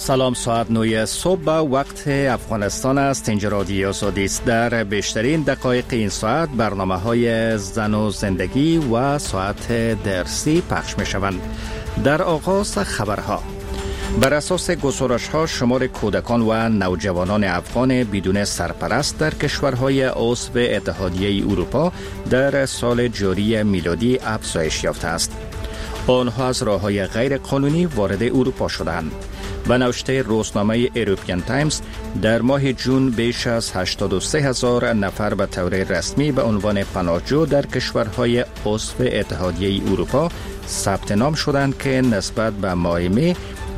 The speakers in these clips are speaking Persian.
سلام، ساعت 9 صبح وقت افغانستان است. اینجا رادیو آزادی است. در بیشترین دقایق این ساعت برنامه‌های زن و زندگی و ساعت درسی پخش می‌شوند. در آغاز خبرها. بر اساس گزارش‌ها شمار کودکان و نوجوانان افغان بدون سرپرست در کشورهای عضو اتحادیه اروپا در سال جاری میلادی افزایش یافته است. آنها از راه‌های غیر قانونی وارد اروپا شدند. به نوشته روزنامه ایروپیان تایمز در ماه جون بیش از 83,000 نفر به طور رسمی به عنوان پناهجو در کشورهای عضو اتحادیه اروپا ثبت نام شدند که نسبت به ماه می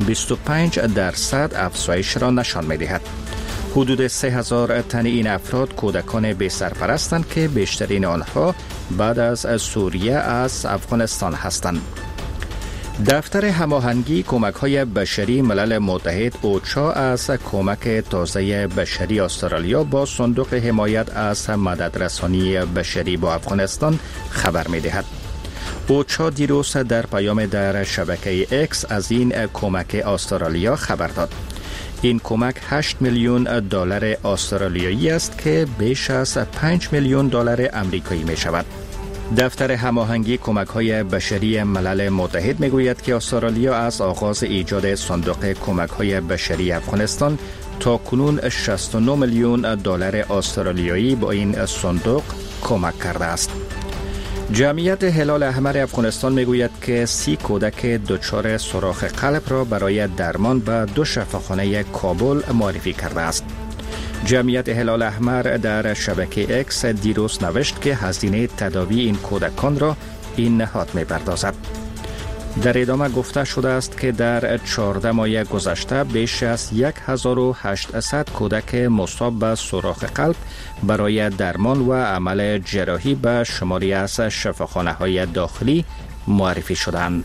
25% افزایش را نشان می‌دهد. حدود 3,000 تن این افراد کودکان بی سرپرستند که بیشترین آنها بعد از سوریه از افغانستان هستند. دفتر هماهنگی کمک‌های بشری ملل متحد اوچا از کمک تازه بشری استرالیا با صندوق حمایت از مددرسانی بشری با افغانستان خبر می‌دهد. اوچا دیروز در پیام در شبکه اکس از این کمک استرالیا خبر داد. این کمک 8 میلیون دلار استرالیایی است که بیش از 5 میلیون دلار آمریکایی می شود. دفتر هماهنگی کمک‌های بشری ملل متحد می‌گوید که استرالیا از آغاز ایجاد صندوق کمک‌های بشری افغانستان تا کنون 69 میلیون دلار استرالیایی با این صندوق کمک کرده است. جمعیت هلال احمر افغانستان میگوید که 30 کودک دچار سوراخ قلب را برای درمان به 2 شفاخانه کابل معرفی کرده است. جمعیت هلال احمر در شبکه اکس دیروز نوشت که هزینه تداوی این کودکان را این نهاد می‌پردازد. در ادامه گفته شده است که در 14 ماه گذشته بیش از 1800 کودک مصاب به سوراخ قلب برای درمان و عمل جراحی به شماری از شفاخانه‌های داخلی معرفی شدند.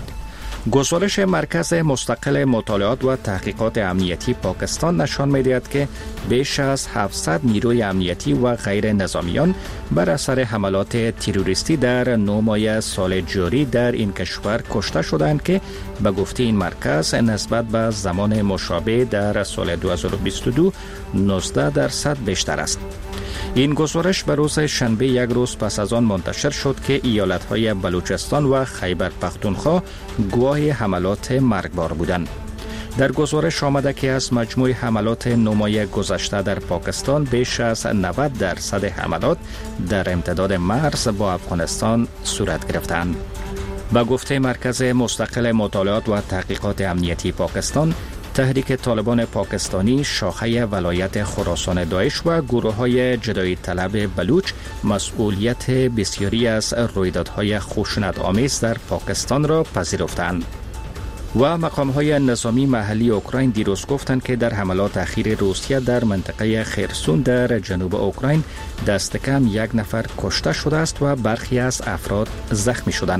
گزارش مرکز مستقل مطالعات و تحقیقات امنیتی پاکستان نشان می‌دهد که بیش از 700 نیروی امنیتی و غیر نظامیان بر اثر حملات تروریستی در 9 ماه سال جاری در این کشور کشته شدند که به گفته این مرکز نسبت به زمان مشابه در سال 2022 19% بیشتر است. این گزارش به روز شنبه یک روز پس از آن منتشر شد که ایالت‌های بلوچستان و خیبر پختونخوا گواه حملات مرگبار بودند. در گزارش آمده که از مجموع حملات 9 ماه گذشته در پاکستان بیش از 90% حملات در امتداد مرز با افغانستان صورت گرفتند. به گفته مرکز مستقل مطالعات و تحقیقات امنیتی پاکستان، تحریک طالبان پاکستانی شاخه ولایت خراسان داعش و گروه‌های جدایی طلب بلوچ مسئولیت بسیاری از رویدادهای خشونت‌آمیز در پاکستان را پذیرفتند. و مقام‌های نظامی محلی اوکراین دیروز گفتند که در حملات اخیر روسیه در منطقه خرسون در جنوب اوکراین دست کم 1 نفر کشته شده است و برخی از افراد زخمی شدند.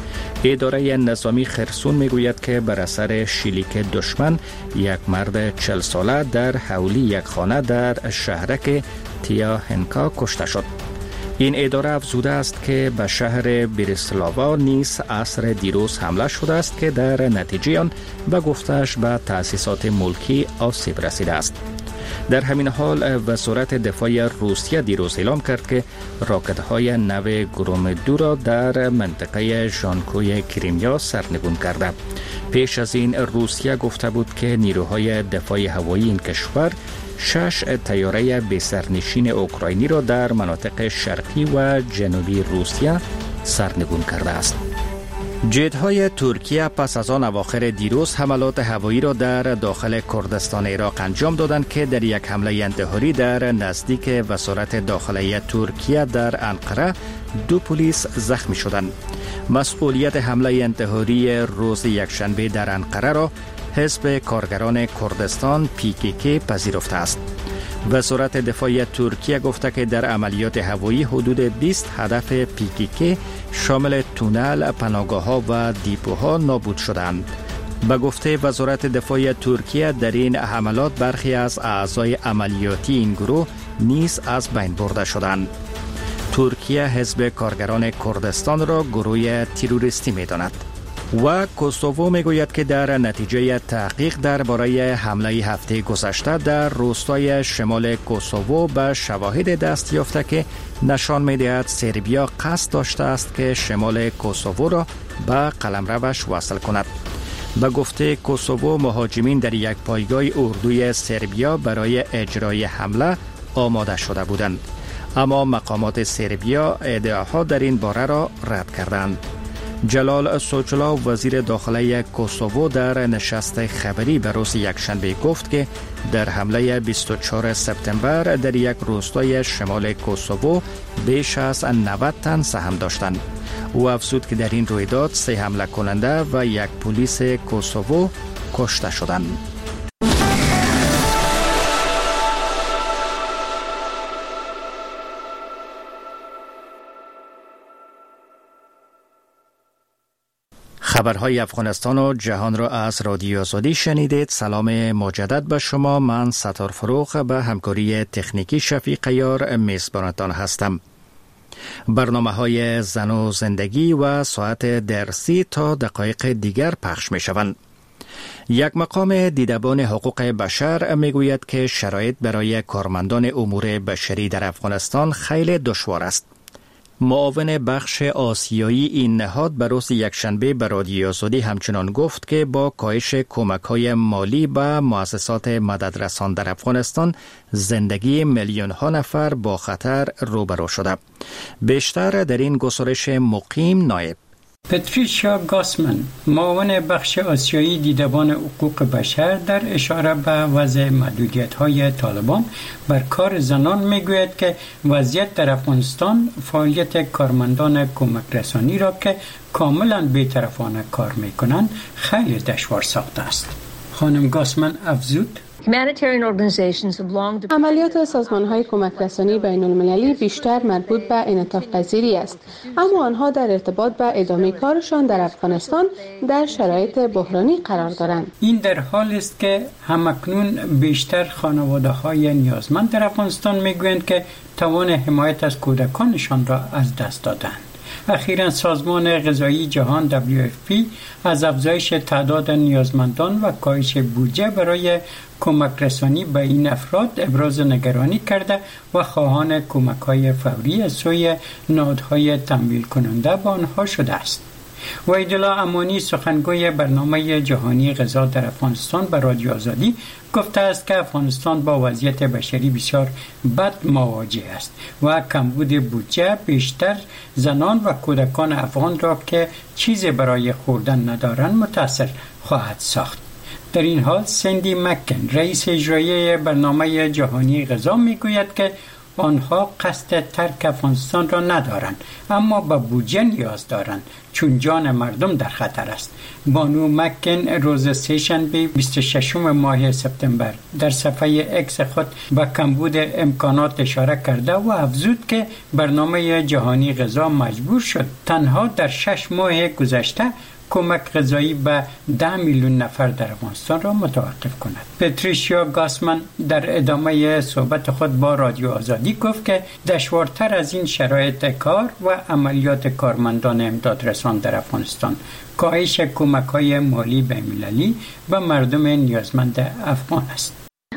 اداره نظامی خرسون میگوید که بر اثر شلیک دشمن یک مرد 40 ساله در حولی یک خانه در شهرک تیاهنکا کشته شد. این اداره افزوده است که به شهر بریسلاوا نیز عصر دیروز حمله شده است که در نتیجه آن به گفتش به تأسیسات ملکی آسیب رسیده است. در همین حال وزارت دفاع روسیه دیروز اعلام کرد که راکت‌های نو گرومدو را در منطقه ژانکوی کریمیا سرنگون کرده. پیش از این روسیه گفته بود که نیروهای دفاع هوایی این کشور 6 طیاره بی‌سرنشین اوکراینی را در مناطق شرقی و جنوبی روسیه سرنگون کرده است. جت‌های ترکیه پس از آن اواخر دیروز حملات هوایی را در داخل کردستان عراق انجام دادند که در یک حمله انتحاری در نزدیک وزارت داخلی ترکیه در انقره 2 پلیس زخمی شدند. مسئولیت حمله انتحاری روز یکشنبه در انقره را حزب کارگران کردستان PKK پذیرفته است. وزارت دفاع ترکیه گفته که در عملیات هوایی حدود 20 هدف PKK شامل تونل، پناهگاه‌ها و دیپوها نابود شدند. به گفته وزارت دفاع ترکیه در این حملات برخی از اعضای عملیاتی این گروه نیز از بین برده شدند. ترکیه حزب کارگران کردستان را گروه تروریستی می‌داند. و کوسوو میگوید که در نتیجه تحقیق درباره حمله هفته گذشته در روستای شمال کوسوو به شواهد دست یافته که نشان می‌دهد سربیا قصد داشته است که شمال کوسوو را به قلمروش وصل کند. به گفته کوسوو، مهاجمین در یک پایگاه اردوی سربیا برای اجرای حمله آماده شده بودند، اما مقامات سربیا ادعاها در این باره را رد کردند. جلال سوچلا، وزیر داخله کوسوو، در نشست خبری به روز یکشنبه گفت که در حمله 24 سپتامبر در یک روستای شمال کوسوو بیش از 90 تن سهم داشتند. او افزود که در این رویداد 3 حمله کننده و 1 پلیس کوسوو کشته شدند. خبرهای افغانستان و جهان را از رادیو آزادی شنیدید. سلام مجدد به شما. من ستار فروغ به همکاری تکنیکی شفیق یار میزبانتان هستم. برنامه‌های زن و زندگی و ساعت درسی تا دقایق دیگر پخش می شوند. یک مقام دیدبان حقوق بشر می گوید که شرایط برای کارمندان امور بشری در افغانستان خیلی دشوار است. معاون بخش آسیایی این نهاد به روز یکشنبه به رادیو آزادی همچنان گفت که با کاهش کمک‌های مالی به مؤسسات مددرسان در افغانستان، زندگی میلیون‌ها نفر با خطر روبرو شده. بیشتر در این گزارش مقیم نایب پتریشیا گاسمن، معاون بخش آسیایی دیدبان حقوق بشر، در اشاره به وضع محدودیت‌های طالبان بر کار زنان میگوید که وضعیت در افغانستان فعالیت کارمندان کمک رسانی را که کاملا بی‌طرفانه کار میکنند خیلی دشوار ساخته است. خانم گاسمن افزود: عملیات سازمان‌های کمک رسانی بین المللی بیشتر مربوط به انعطاف پذیری است، اما آنها در ارتباط به ادامه کارشان در افغانستان در شرایط بحرانی قرار دارند. این در حالی است که همکنون بیشتر خانواده‌های نیازمند در افغانستان میگویند که توان حمایت از کودکانشان را از دست دادند. اخیراً سازمان غذایی جهان WFP از افزایش تعداد نیازمندان و کاهش بودجه برای کمک رسانی به این افراد ابراز نگرانی کرده و خواهان کمک‌های فوری از سوی نهادهای تمویل کننده به آنها شده است. وحیدالله امانی، سخنگوی برنامه جهانی غذا در افغانستان، به رادیو آزادی گفته است که افغانستان با وضعیت بشری بسیار بد مواجه است و کمبود بودجه بیشتر زنان و کودکان افغان را که چیزی برای خوردن ندارند متاثر خواهد ساخت. در این حال سندی مکن، رئیس اجرایی برنامه جهانی غذا، میگوید که آنها قصد ترک افغانستان را ندارند، اما به بودجه نیاز دارند چون جان مردم در خطر است. بانو مکن روز سه‌شنبه 26 ماه سپتامبر در صفحه اکس خود به کمبود امکانات اشاره کرده و افزود که برنامه جهانی غذا مجبور شد تنها در 6 ماه گذشته کمک غذایی به 10 میلیون نفر در افغانستان را متوقف کند. پتریشیا گاسمن در ادامه صحبت خود با رادیو آزادی گفت که دشوارتر از این شرایط کار و عملیات کارمندان امدادرسان در افغانستان، کاهش کمک‌های مالی بین‌المللی به مردم نیازمند افغان است.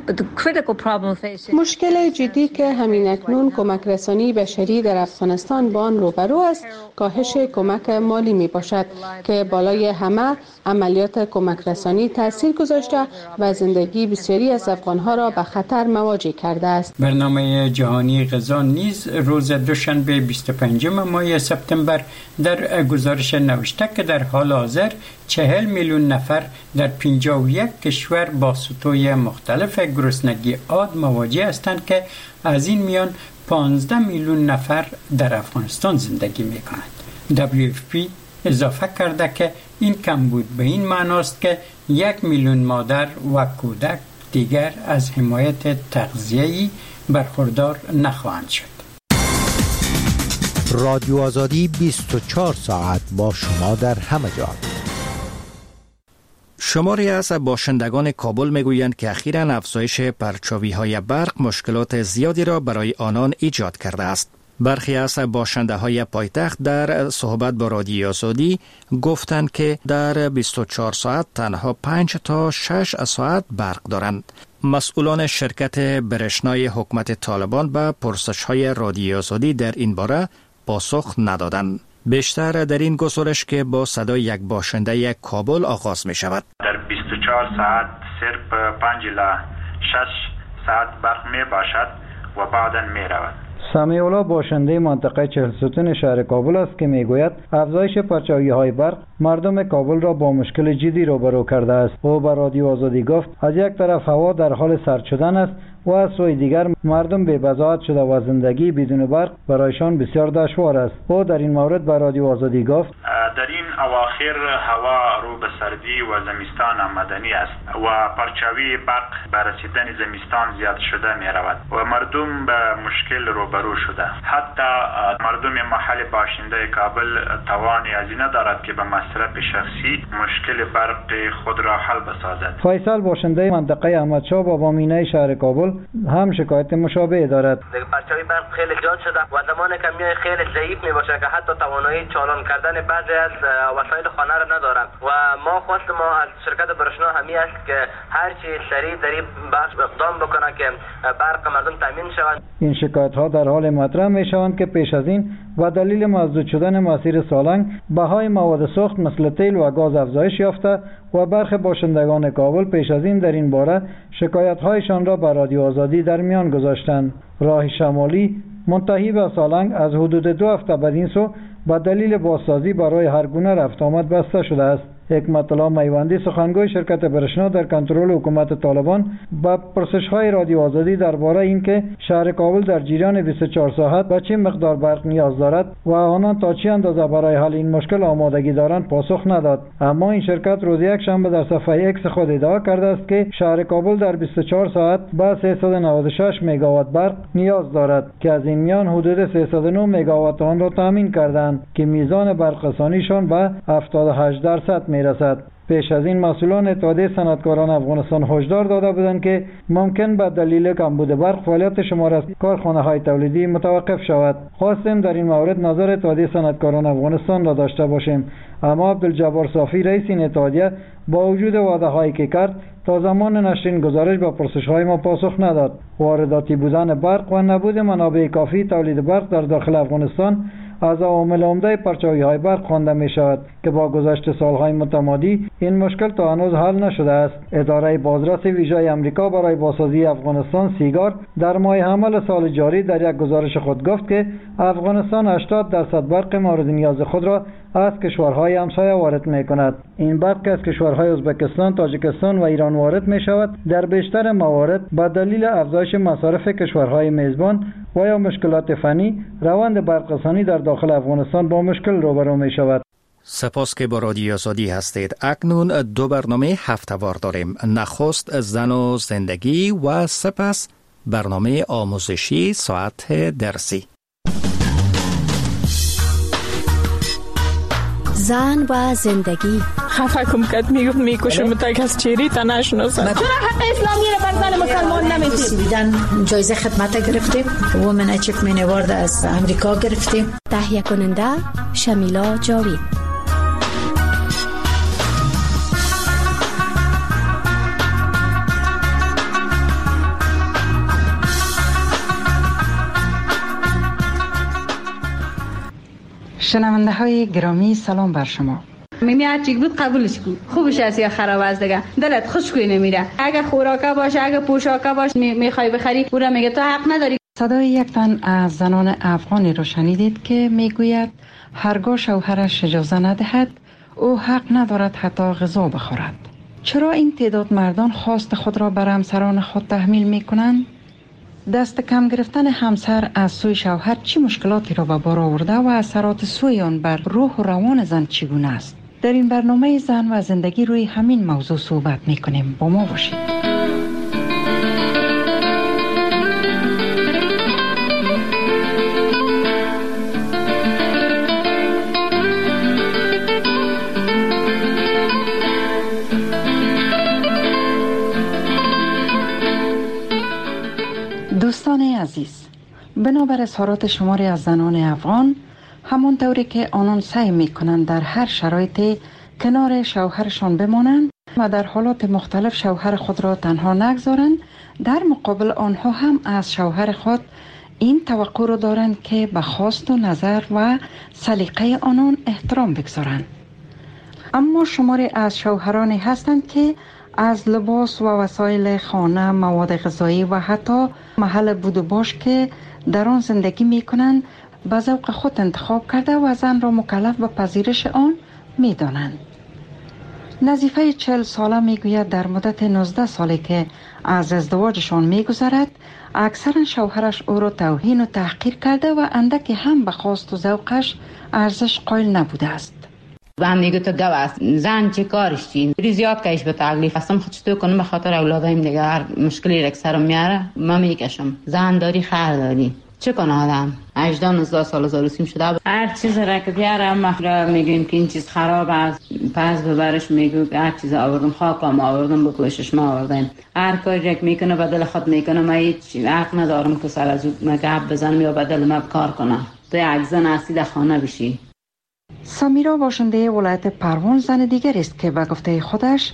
مشکل جدی که همین اکنون کمک رسانی بشری در افغانستان با آن روبرو است، کاهش کمک مالی می باشد که بالای همه عملیات کمک رسانی تاثیر گذاشته و زندگی بسیاری از افغانها را به خطر مواجه کرده است. برنامه جهانی غذا نیز روز دوشنبه 25 ماه سپتامبر در گزارش نوشته که در حال حاضر 40 میلیون نفر در 51 کشور با سطوح مختلف گرسنگی عاد مواجه هستند که از این میان 15 میلیون نفر در افغانستان زندگی می‌کنند. WFP اضافه کرده که این کمبود به این معناست که 1 میلیون مادر و کودک دیگر از حمایت تغذیه‌ای برخوردار نخواهند شد. رادیو آزادی 24 ساعت با شما در همه جا. شماری از باشندگان کابل میگویند که اخیراً افزایش پرچاوی‌های برق مشکلات زیادی را برای آنان ایجاد کرده است. برخی از باشنده های پایتخت در صحبت با رادیو آزادی گفتند که در 24 ساعت تنها 5 تا 6 ساعت برق دارند. مسئولان شرکت برشنای حکومت طالبان به پرسش‌های رادیو آزادی در این باره پاسخ ندادند. بیشتر در این گزارش که با صدای یک باشنده کابل آغاز می شود. در 24 ساعت صرف 5 الی 6 ساعت برق می باشد و بعدا می رود. سمیع الله باشنده منطقه 40 ستون شهر کابل است که میگوید افزایش پرچاوی‌های برق مردم کابل را با مشکل جدی روبرو کرده است. او به رادیو آزادی گفت از یک طرف هوا در حال سرد شدن است و از سوی دیگر مردم بی بضاعت شده و زندگی بدون برق برایشان بسیار دشوار است. او در این مورد به رادیو آزادی گفت در این اواخر هوا رو به سردی و زمستان آمدنی است و پرچاوی برق به رسیدن زمستان زیاد شده می رود و مردم به مشکل روبرو شده. حتی مردم محل باشنده کابل توانی ازی ندارد که به مصرف شخصی مشکل برق خود را حل بسازد. فیصل باشنده منطقه احمدشاه بابامینه شهر کابل هم شکایت مشابه دارد. پرچاوی برق خیلی زیاد شده و زمان کمی خیلی ضعیف می باشه که حتی توانایی چالان کردن بعضی از وسایل خانه را ندارند و ما خواست ما از شرکت برشنا همی است که هر چی سریع در این بحث اقدام بکنه که برق مردم تامین شود. این شکایت ها در حال مطرح می شوند که پیش از این و دلیل مسدود شدن مسیر سالنگ بهای مواد سوخت مثل تیل و گاز افزایش یافته و برخی باشندگان کابل پیش از این در این باره شکایت هایشان را به رادیو آزادی در میان گذاشتند. راه شمالی منتهی به سالنگ از حدود 2 هفته بدین سو به دلیل بازسازی برای هر گونه رفت آمد بسته شده است. حکمت الله میوندی سخنگوی شرکت برشنا در کنترل حکومت طالبان با پرسش‌های رادیو آزادی درباره اینکه شهر کابل در جریان 24 ساعت به چه مقدار برق نیاز دارد و آنان تا چه اندازه برای حل این مشکل آمادگی دارند پاسخ نداد. اما این شرکت روز یکشنبه در صفحه اکس خود ادعا کرده است که شهر کابل در 24 ساعت به 396 مگاوات برق نیاز دارد که از این میان حدود 309 مگاوات آن را تامین کردند که میزان برق‌رسانیشان به 78% میرسد. پیش از این مسئولان اتحادیه صنعتکاران افغانستان هشدار داده بودند که ممکن به دلیل کمبود برق فعالیت شمار از کارخانه‌های تولیدی متوقف شود. خواستیم در این مورد نظر اتحادیه صنعتکاران افغانستان را داشته باشیم، اما عبدالجبار صافی رئیس این اتحادیه با وجود وعده‌هایی که کرد تا زمان نشر گزارش به پرسش‌های ما پاسخ نداد. وارداتی بودن برق و نبود منابع کافی تولید برق در داخل افغانستان از عوامل عمده پرچاوی‌های برق خوانده می‌شود که با گذشت سال‌های متمادی این مشکل تا هنوز حل نشده است. اداره بازرس ویژه آمریکا برای بازسازی افغانستان سیگار در ماه حمل سال جاری در یک گزارش خود گفت که افغانستان 80% برق مورد نیاز خود را از کشورهای همسایه وارد می‌کند. این برق از کشورهای ازبکستان، تاجیکستان و ایران وارد می‌شود. در بیشتر موارد به دلیل افزایش مصارف کشورهای میزبان و یا مشکلات فنی روند برق‌رسانی در داخل افغانستان با مشکل روبرو می‌شود. سپاس که با رادیو آزادی هستید. اکنون 2 برنامه هفته‌وار داریم. نخست زن و زندگی و سپس برنامه آموزشی ساعت درسی. زن و زندگی. خفه کم کد میکشم تا کس چیری تا نشناسن. چرا حق اسلامی رو بر زن مسلمان نمیدید؟ بیدن جایزه خدمت گرفتیم. وومن اچیومنت اوارد از امریکا گرفتیم. تهیه کننده شمیلا جاوید. شنونده های گرامی سلام بر شما. میمی هرچی بود قبولش کن، خوبش است یا خراب است دیگه، دلت خوشگوی نمیره. اگه خوراکه باشه، اگه پوشاکه باشه میخوای بخری، اون میگه تو حق نداری. صدای یک تن از زنان افغانی رو شنیدید که میگوید هرگاه شوهرش اجازه ندهد او حق ندارد حتی غذا بخورد. چرا این تعداد مردان خواست خود را بر همسران خود تحمیل میکنند؟ دست کم گرفتن همسر از سوی شوهر چه مشکلاتی را به بار آورده و اثرات سوی آن بر روح و روان زن چگونه است؟ در این برنامه زن و زندگی روی همین موضوع صحبت میکنیم. با ما باشید. دوستان عزیز، بنابر اظهارات شماری از زنان افغان، همون طوری که آنان سعی میکنند در هر شرایطی کنار شوهرشان بمانند و در حالات مختلف شوهر خود را تنها نگذارند، در مقابل آنها هم از شوهر خود این توقع را دارند که به خواست و نظر و سلیقه آنان احترام بگذارند. اما شماری از شوهرانی هستند که از لباس و وسایل خانه، مواد غذایی و حتی محل بود و باش که در آن زندگی می کنند به ذوق خود انتخاب کرده و زن را مکلف به پذیرش آن می دانند. نظیفه 40 ساله می گوید در مدت 19 سالی که از ازدواجشان می گذرد، اکثرا شوهرش او را توهین و تحقیر کرده و اندکی هم به خواست و ذوقش ارزش قائل نبوده است. و هم میگه تو گو است، زن چه کارش چی؟ بری زیاد کهش به تکلیف هستم، خود چطور کنم به خاطر اولادایم دیگه هر مشکلی رک سرم میاره من میکشم. زن داری خر داری چه کنه آدم؟ 18-19 سال زاروسیم شده، هر چیز را که بیاره ما میگیم که این چیز خراب است، پس ببرش میگو هر چیز آوردم، خاکم آوردم، بکشش ما آوردم، هر کاری رک میکنه بدل خود میکنه. من هیچ حق ندارم که سر از او گپ بزنم یا بدل ما کار کنم. تو یک زن اصلی در خانه بشی. سمیرا باشنده ولایت پروان زن دیگر است که به گفته خودش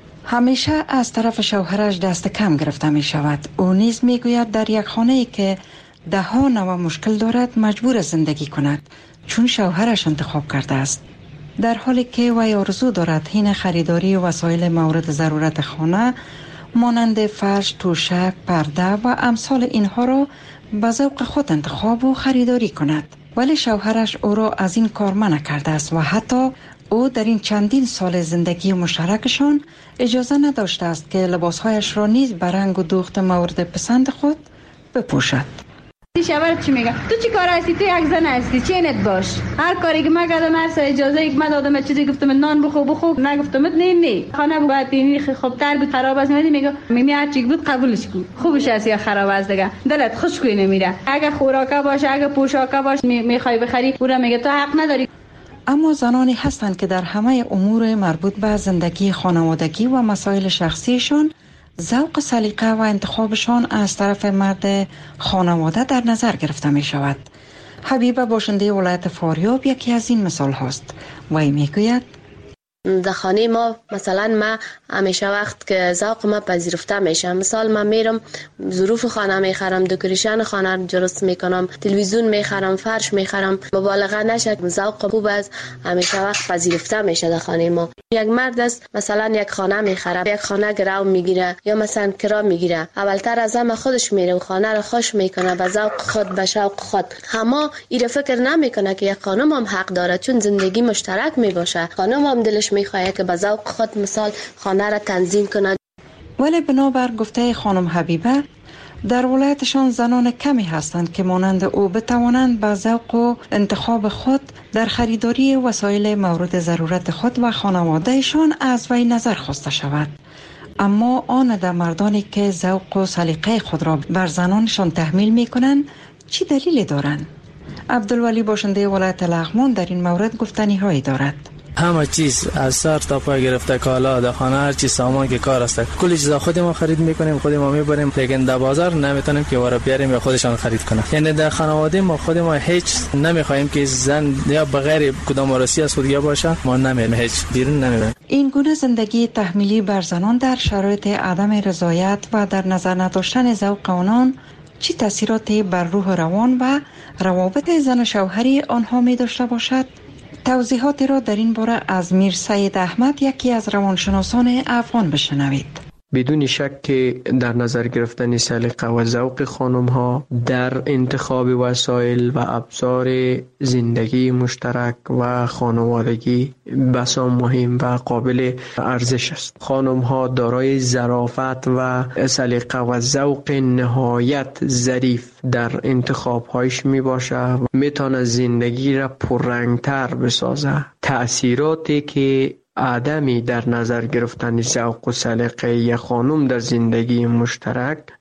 همیشه از طرف شوهرش دست کم گرفته می شود. او نیز می گوید در یک خانه ای که ده ها نوع مشکل دارد مجبور زندگی کند چون شوهرش انتخاب کرده است. در حالی که وی آرزو دارد حین خریداری وسایل مورد ضرورت خانه مانند فرش، توشک، پرده و امثال اینها را به ذوق خود انتخاب و خریداری کند، ولی شوهرش او را از این کار منع کرده است و حتی او در این چندین سال زندگی مشترکشان اجازه نداشته است که لباسهایش را نیز به رنگ و دوخت مورد پسند خود بپوشد. شوهرت چی میگه؟ تو چی کار هستی؟ تو یک زن هستی، چینت باش. هر کاری که من کردم، هر اجازه ای که من دادم، چیزی گفتم نان بخو نگفتم نه خانه باید اینی خوبتر بود خراب است. میگه هر چی بود قبولش کن، خوبش است یا خراب است دیگه دلت خوشگوی نمیره. اگه خوراکه باشه، اگه پوشاکه باشه میخوای بخری، اون میگه تو حق نداری. اما زنانی هستند که در همه امور مربوط به زندگی خانوادگی و مسائل شخصیشان ذوق، سلیقه و انتخابشان از طرف مرد خانواده در نظر گرفته می شود. حبیبه باشنده ولایت فاریاب یکی از این مثال هست. وی می گوید در خانه ما مثلا ما همیشه وقت که ذوق ما پذیرفته میشه، مثال من میرم ظروف خانه میخرم، دکوریشن خانه درست میکنم، تلویزیون میخرم، فرش میخرم، مبالغه نشه، ذوق خوب است، همیشه وقت پذیرفته میشه در خانه ما. یک مرد است مثلا یک خانه میخره، یک خانه گرو میگیره یا مثلا کرا میگیره، اولتر از همه خودش میره و خانه رو خوش میکنه به ذوق خود، به شوق خود. اما این فکر نمیکنه که یک خانم هم حق داره، چون زندگی مشترک میباشه، خانم هم دلش میخواد که به ذوق خود مثال خانه را تنظیم کنه. ولی بنابر گفته خانم حبیبه در ولایتشان زنان کمی هستند که مانند او بتوانند به ذوق و انتخاب خود در خریداری وسایل مورد ضرورت خود و خانوادهشان از وی نظر خواسته شود. اما آن در مردانی که ذوق و سلیقه خود را بر زنانشان تحمیل می کنند چی دلیلی دارند؟ عبدالولی باشنده ولایت لغمان در این مورد گفتنی هایی دارد. همه چیز از سر تا پای گرفته، کالا در خانه، هر چیز سامان که کار است، کلی چیزا خود ما خرید میکنیم، خود ما میبریم، لیکن در بازار نمیتونیم که وارا بیاریم یا خودشان خرید کنه. یعنی در خانواده ما خود ما هیچ نمیخوایم که زن یا بغیر کدام وارسی از خودیا باشه، ما نمیریم هیچ بیرون نمیریم. این گونه زندگی تحمیلی بر زنان در شرایط عدم رضایت و در نظر نداشتن ذوق آنان چه تاثیراتی بر روح روان و روابط زن و شوهری آنها می داشته باشد؟ توضیحاتی را در این باره از میر سید احمد، یکی از روانشناسان افغان، بشنوید. بدون شک که در نظر گرفتن سلیقه و ذوق خانم ها در انتخاب وسایل و ابزار زندگی مشترک و خانوادگی بسا مهم و قابل ارزش است. خانم ها دارای ظرافت و سلیقه و ذوق نهایت ظریف در انتخاب هایش می باشه، میتونه زندگی را پررنگتر بسازه. تأثیراتی که عدمی در نظر گرفتن ذوق و سلیقه یک خانم در زندگی مشترک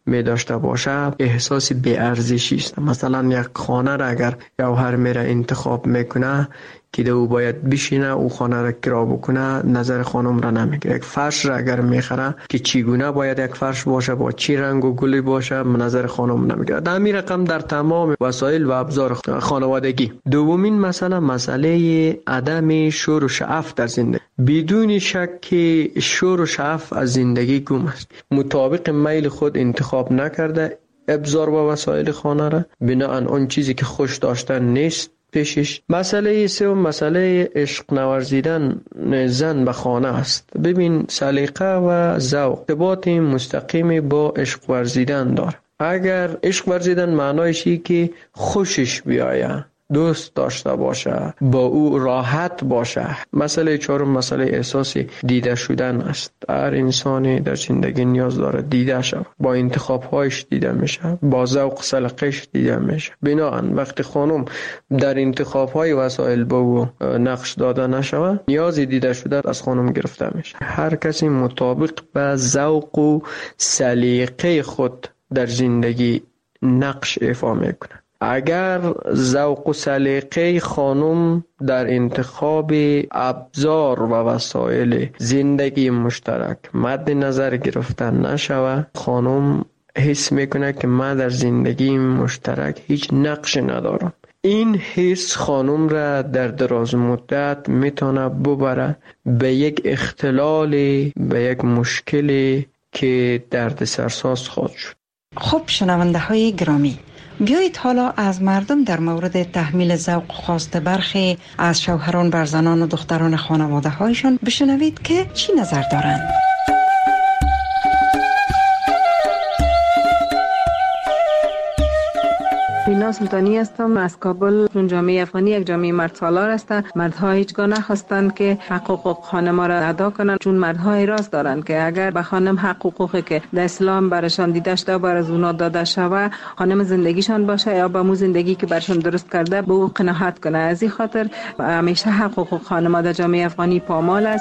می داشته باشه احساس بی‌ارزشی است. مثلا یک خانه را اگر شوهر میره انتخاب میکنه که او باید بشینه او خانه را کرا بکنه، نظر خانم را نمیگیره. یک فرش را اگر میخره که چگونه باید یک فرش باشه، با چی رنگ و گلی باشه، نظر خانم نمیگیره. در همین رقم در تمام وسایل و ابزار خانوادگی. دومین مسئله عدم شور و شعف در زندگی. بدون شک که شور و شعف از زندگی گم است. مطابق میل خود انتخاب نکرده ابزار و وسایل خانه را، بناهن آن چیزی که خوش داشتن نیست پیشش. مسئله سوم مسئله عشق نورزیدن زن به خانه است. ببین سلیقه و ذوق ارتباط مستقیم با عشق ورزیدن داره. اگر عشق ورزیدن معنایش اینه که خوشش بیایه، دوست داشته باشه، با او راحت باشه. مسئله چهارم مسئله احساس دیده شدن است. هر انسانی در زندگی نیاز داره دیده شود، با انتخاب‌هایش دیده میشه، با ذوق سلیقه‌اش دیده میشه. بنابراین وقتی خانم در انتخاب‌های وسایل با او نقش داده نشود، نیازی دیده شده از خانم گرفته میشه. هر کسی مطابق به ذوق و سلیقه خود در زندگی نقش ایفا میکنه. اگر ذوق و سلیقه خانم در انتخاب ابزار و وسایل زندگی مشترک مد نظر گرفته نشود، خانم حس میکنه که من در زندگی مشترک هیچ نقش ندارم. این حس خانم را در دراز مدت میتونه ببره به یک اختلال، به یک مشکلی که دردسرساز خواهد شد. خب شنونده های گرامی، بیایید حالا از مردم در مورد تحمیل ذوق خواست برخی از شوهران بر زنان و دختران خانواده هایشان بشنوید که چی نظر دارند. بینا سلطانی هستم از کابل. چون جامعه افغانی یک جامعه مرد سالار است، مردها هیچگاه نخواستند که حقوق خانم را ادا کنند، چون مردها اعتراض دارند که اگر به خانم حقوقی که در اسلام برشان دیده شده بر از اونا داده شود، خانم زندگیشان باشه یا با مو زندگی که برشان درست کرده به او قناعت کنه. از این خاطر همیشه حقوق خانم در جامعه افغانی پامال است.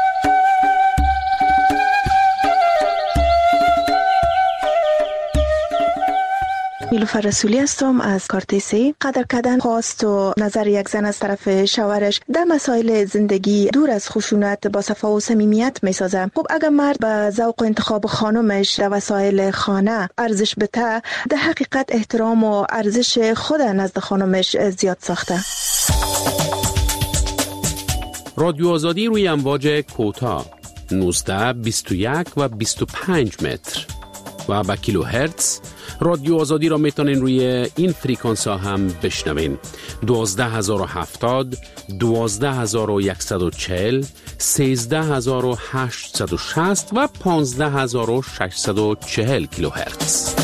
نیلوفر رسولی هستم از کارتیسی. قدر کردن خواست و نظر یک زن از طرف شوهرش در مسائل زندگی دور از خشونت با صفا و صمیمیت میسازه. خب اگر مرد به ذوق و انتخاب خانمش در وسایل خانه ارزش بده، در حقیقت احترام و ارزش خود نزد خانمش زیاد ساخته. رادیو آزادی روی امواج کوتاه 19 21 و 25 متر و با کیلو هرتز. رادیو آزادی را میتونین روی این فریکانس ها هم بشنوین. 12070 12140 13860 و 15640 کیلوهرتز.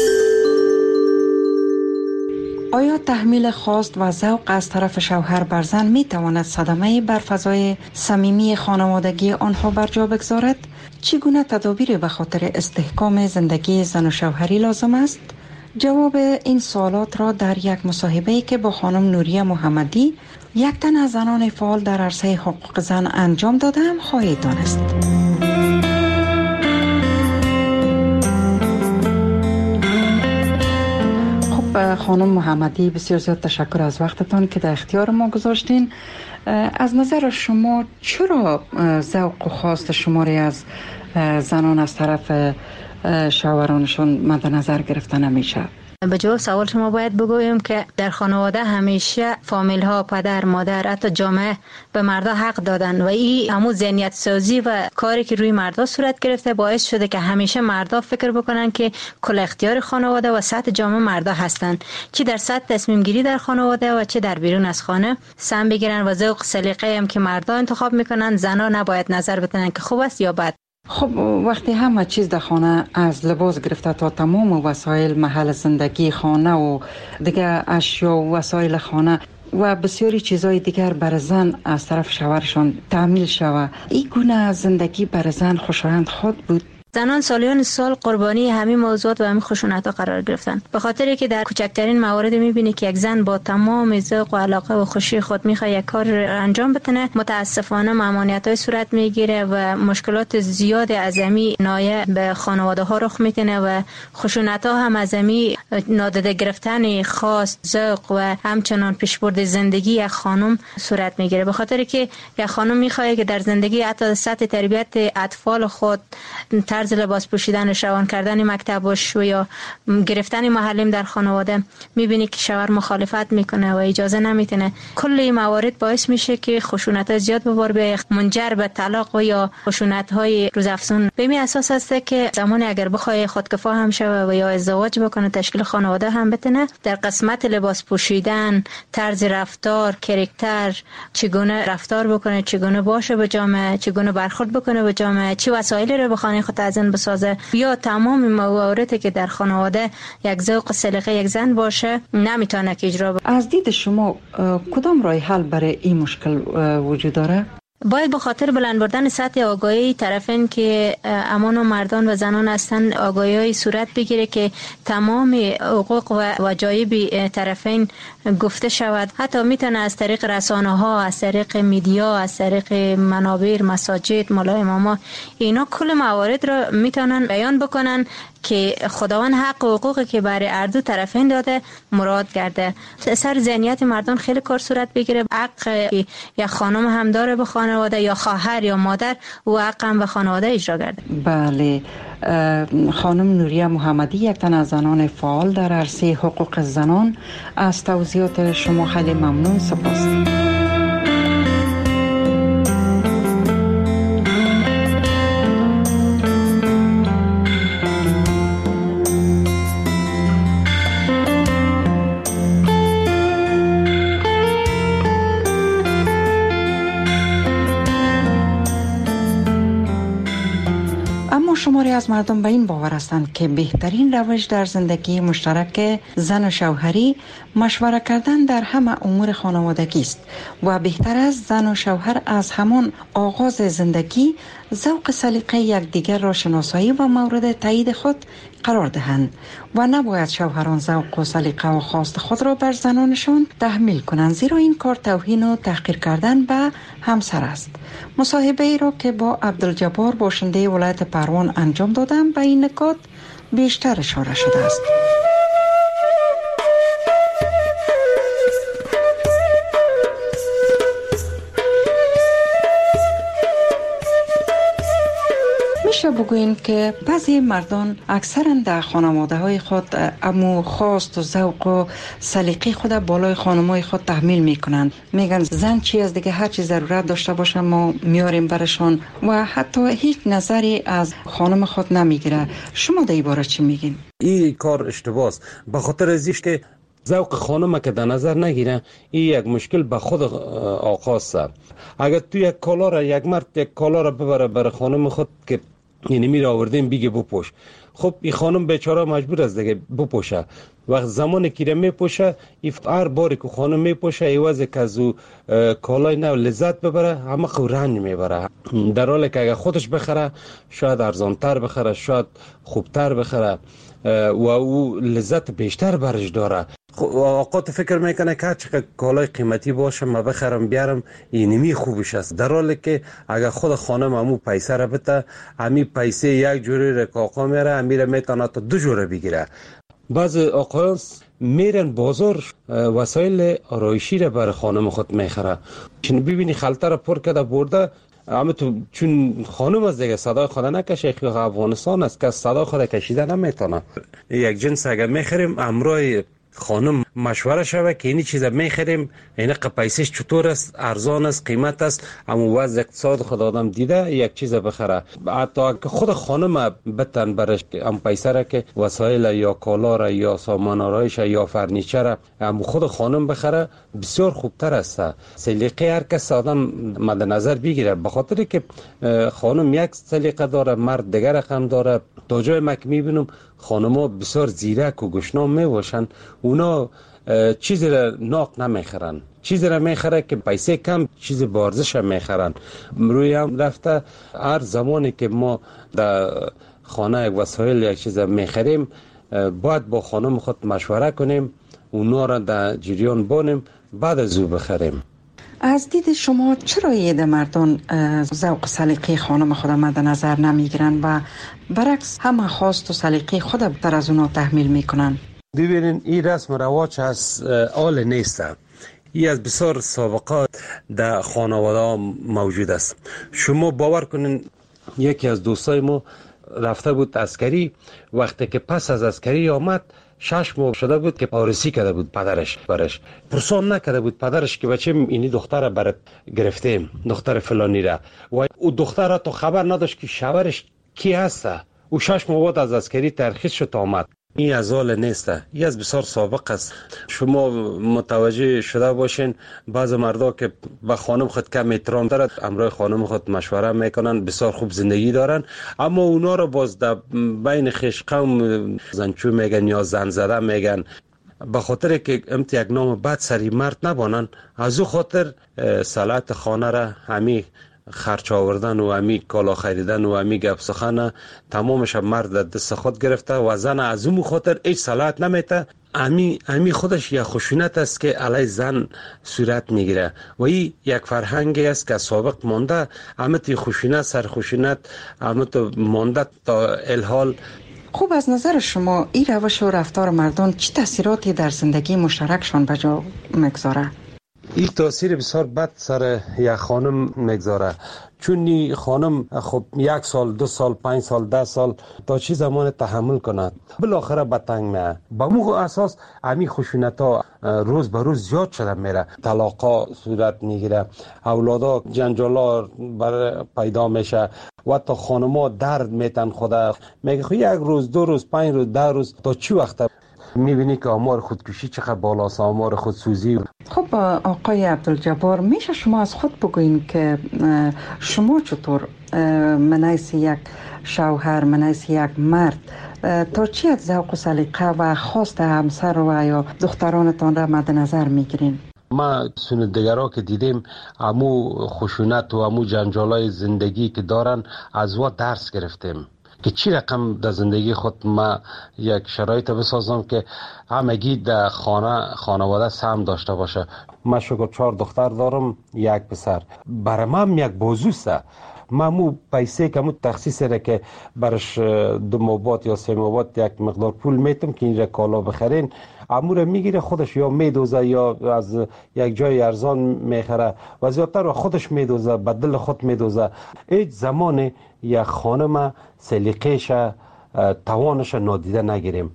آیا تحمیل خواست و ذوق از طرف شوهر بر زن می تواند صدمه بر فضای صمیمی خانوادگی آنها بر جا بگذارد؟ چگونه تدابیر به خاطر استحکام زندگی زن و شوهری لازم است؟ جواب این سوالات را در یک مصاحبه‌ای که با خانم نوریه محمدی، یک تن از زنان فعال در عرصه حقوق زن انجام دادم خواهید دانست. خب خانم محمدی، بسیار زیاد تشکر از وقتتان که در اختیار ما گذاشتین. از نظر شما چرا ذوق و خواست شما را از زنان از طرف شوهرانشون مد نظر گرفته نمیشه؟ به جواب سوال شما باید بگویم که در خانواده همیشه فامیل ها، پدر، مادر، حتی جامعه به مردا حق دادن و این همون ذهنیت سازی و کاری که روی مردا صورت گرفته باعث شده که همیشه مردا فکر بکنن که کل اختیار خانواده و سطح جامعه مردا هستن، چه در سطح تصمیم گیری در خانواده و چه در بیرون از خانه سهم بگیرن و ذوق سلیقه هم که مردا انتخاب میکنن زنا نباید نظر بدن که خوب است یا بد. خب وقتی همه چیز در خانه از لباس گرفته تا تمام وسایل محل زندگی خانه و دیگه اشیا و وسایل خانه و بسیاری چیزهای دیگر بر زن از طرف شوهرشان تحمیل شود، این گونه زندگی بر زن خوشایند خود بود؟ زنان سالیان سال قربانی همین موضوعات و همین خشونت‌ها قرار گرفتن، به خاطری که در کوچکترین موارد می‌بینی که یک زن با تمام ذوق و علاقه و خوشی خود می‌خواد یک کار انجام بتونه، متاسفانه ممانعت‌های صورت می‌گیره و مشکلات زیاد عظیمی نایب به خانواده‌ها رخ می‌کنه و خشونت‌ها هم عظیمی نادیده گرفتن خواست، ذوق و همچنان پیشبرد زندگی یک خانم صورت می‌گیره، به خاطری که یک خانم می‌خواد که در زندگی حتی سطح تربیت اطفال خود، طرز لباس پوشیدن، روان کردن مکتبش و یا گرفتن معلم در خانواده، می‌بینی که شوهر مخالفت میکنه و اجازه نمیتونه. کل این موارد باعث میشه که خشونت‌ها زیاد به بار بیاد، منجر به طلاق و یا خشونت‌های روزافزون. به این اساس است که زمانی اگر بخواد خودکفا هم شوه و یا ازدواج بکنه، تشکیل خانواده هم بتونه، در قسمت لباس پوشیدن، طرز رفتار، کاراکتر، چگونه رفتار بکنه، چگونه باشه به جامعه، چگونه برخورد بکنه به جامعه، چه وسایلی رو به خانه خود تزیین بسازه، یا تمام مواردی که در خانواده یک ذوق و سلیقه یک زن باشه نمیتونه که اجرا بکنه. از دید شما کدام راه حل برای این مشکل وجود داره؟ باید به خاطر بلند بردن سطح آگاهی طرفین که امان و مردان و زنان هستند، آگاهی صورت بگیره که تمام حقوق و وجایب طرفین گفته شود. حتی میتونه از طریق رسانه ها، از طریق میدیا، از طریق منابر، مساجد، مولای اماما، اینا کل موارد را میتونن بیان بکنن که خداوند حق و حقوقی که برای هر دو طرفین داده مراد کرده. سر ذهنیت مردان خیلی کار صورت بگیره. حق یا خانم هم داره به خانواده، یا خواهر یا مادر، و حق هم به خانواده اجرا کرده. بله، خانم نوریه محمدی، یک تن از زنان فعال در عرصه حقوق زنان، از توضیحات شما خیلی ممنون. سپاس. شماری از مردم به این باور هستند که بهترین روش در زندگی مشترک زن و شوهری مشوره کردن در همه امور خانوادگی است و بهتر است زن و شوهر از همان آغاز زندگی ذوق سلیقه یکدیگر را شناسایی و مورد تایید خود قرار دهند و نباید شوهران ذوق و سلیقه و خواست خود را بر زنانشان تحمیل کنند، زیرا این کار توهین و تحقیر کردن به همسر است. مصاحبه ای را که با عبدالجبار باشنده ولایت پروان انجام دادم به این نکات بیشتر اشاره شده است. میشه بگوییم که بعضی مردان اکثرا در خانواده های خود امو خواست و ذوق و سلیقه خود بالای خانمای خود تحمیل میکنند. میگن زن چی از دیگه، هر چی ضرورت داشته باشه ما میاریم برشان و حتی هیچ نظری از خانم خود نمیگیره. شما در این باره چی میگین؟ این کار اشتباهه، به خاطر ازیش که ذوق خانم که در نظر نگیره، این یک مشکل به خود آقاست. اگر تو یک کالا را، یک مرد یک کالا را ببره بر خانم خود که یعنی میره آوردیم بگه بپوش، خب این خانم بیچاره مجبور است دیگه بپوشه. وقت زمانی که میپوشه، هر باری که خانم میپوشه ایوازه که از او کالای نو لذت ببره، همه رنج میبره، در حالی که اگر خودش بخره شاید ارزانتر بخره، شاید خوبتر بخره و او لذت بیشتر برش داره. اوقات فکر میکنه که چقدر کالای قیمتی باشه ما بخرم بیارم اینمی خوبش است، در حالی که اگر خود خانم همو پیسه را بده، همی پیسه یک جوری رکاقا میره، همی میتونه تا 2 جوره بگیره. بعض آقایان میرن بازار وسایل آرایشی را برای خانم خود میخره، چون ببینی خلطه را پر کرده برده، اما تو چون خانم از دیگه صدای خود نکشه، افغانستان است که صدای خود کشیده نمیتونه. یک جنس اگر میخریم امرای خانم مشوره شوه که اینی چیزا میخریم، این پیسش چطور است، ارزان است، قیمت است، اما وضع اقتصاد خود آدم دیده یک چیز بخره. حتی که خود خانم بتن برش ام پیسه را که وسایل یا کالا را یا سامان آرایش یا فرنیچر ام خود خانم بخره بسیار خوبتر است. سلیقه هر کس آدم مد نظر بگیره، به خاطر که خانم یک سلیقه داره، مرد دیگر رقم داره. تا جای مک میبینم خانم‌ها بسیار زیرک و گشنام میباشن، اونا چیزی را ناق نمیخرن، چیزی را میخره که پیسه کم چیز بارزش میخرن. روی هم رفته هر زمانی که ما در خانه یک وسایل یک چیز میخریم باید با خانم خود مشوره کنیم، اونا را در جریان بانیم، بعد از او بخریم. از دید شما چرا ایده مردان ذوق سلیقه خانم خود مد نظر نمیگیرن و برعکس همه خواست و سلیقه خود بیشتر از اونا تحمیل میکنن؟ ببینین این رسم و رواج از آل نیست. این از بسیار سابقات در خانواده موجود است. شما باور کنین یکی از دوستای ما رفته بود عسکری، وقتی که پس از عسکری آمد 6 ماه شده بود که پارسی کرده بود پدرش برش. پرسان نکرده بود پدرش که بچه اینی دختر برات گرفتیم، دختر فلانی را، و او دختر را تو خبر نداشت که شوهرش کی هست. او 6 ماه بعد از عسکری ترخیص شد آمد. این از حال نیست، این از بسیار سابق است. شما متوجه شده باشین بعض مردا که به خانم خود کم احترام دارد، امرای خانم خود مشوره میکنن، بسیار خوب زندگی دارن، اما اونا رو باز در بین خویش قوم زنچو میگن یا زن زده میگن. به خاطر که امت یک نام بد سری مرد نبانن، از او خاطر صلاحیت خانه را همی خرچ آوردن و همی کالا خریدن و همی گپ سخن تمامش مرد دست خود گرفته و زن از اون خاطر هیچ صلاحیت نمیته. همی خودش یک خشونت است که علی زن صورت میگیره و این یک فرهنگی است که سابق مانده. همت خشونت سر خشونت همت مانده تا الحال. خوب، از نظر شما این روش و رفتار مردان چه تاثیراتی در زندگی مشترکشان به جا میگذاره؟ این تاثیر بسیار بد سر یک خانم میگذاره، چون خانم خب 1 سال 2 سال 5 سال 10 سال تا چی زمان تحمل کند، بالاخره به تنگ میه. با مو اساس همین خشونت ها روز به روز زیاد شده میره، طلاقا صورت میگیره، اولادا جنجالا پیدا میشه و تا خانما درد میتن خدا میگه خب 1 روز 2 روز 5 روز 10 روز تا چی وقت میبینی که آمار خودکشی چقدر بالاست، آمار خودسوزی. خب آقای عبدالجبار، میشه شما از خود بگوین که شما چطور منیس یک شوهر، منیس یک مرد تا چی از ذوق و سلیقه و خواست همسر و یا دخترانتان را مد نظر میگیرین؟ ما سندگرها که دیدیم امو خشونت و امو جنجالای زندگی که دارن از وا درس گرفتیم که چی رقم در زندگی خود ما یک شرایط بسازم که همگی در خانواده سهم داشته باشه. من شکر 4 دختر دارم 1 پسر. برای من یک بازوست. من مو پیسه که مو تخصیص را که برش 2 ماه بعد یا 3 ماه بعد یک مقدار پول میتم که اینجا کالا بخرین، امور میگیره خودش یا میدوزه یا از یک جای ارزان میخره و زیادتر خودش میدوزه، به دل خود میدوزه. هیچ زمان یک خانم سلیقه‌ش توانش نادیده نگیریم.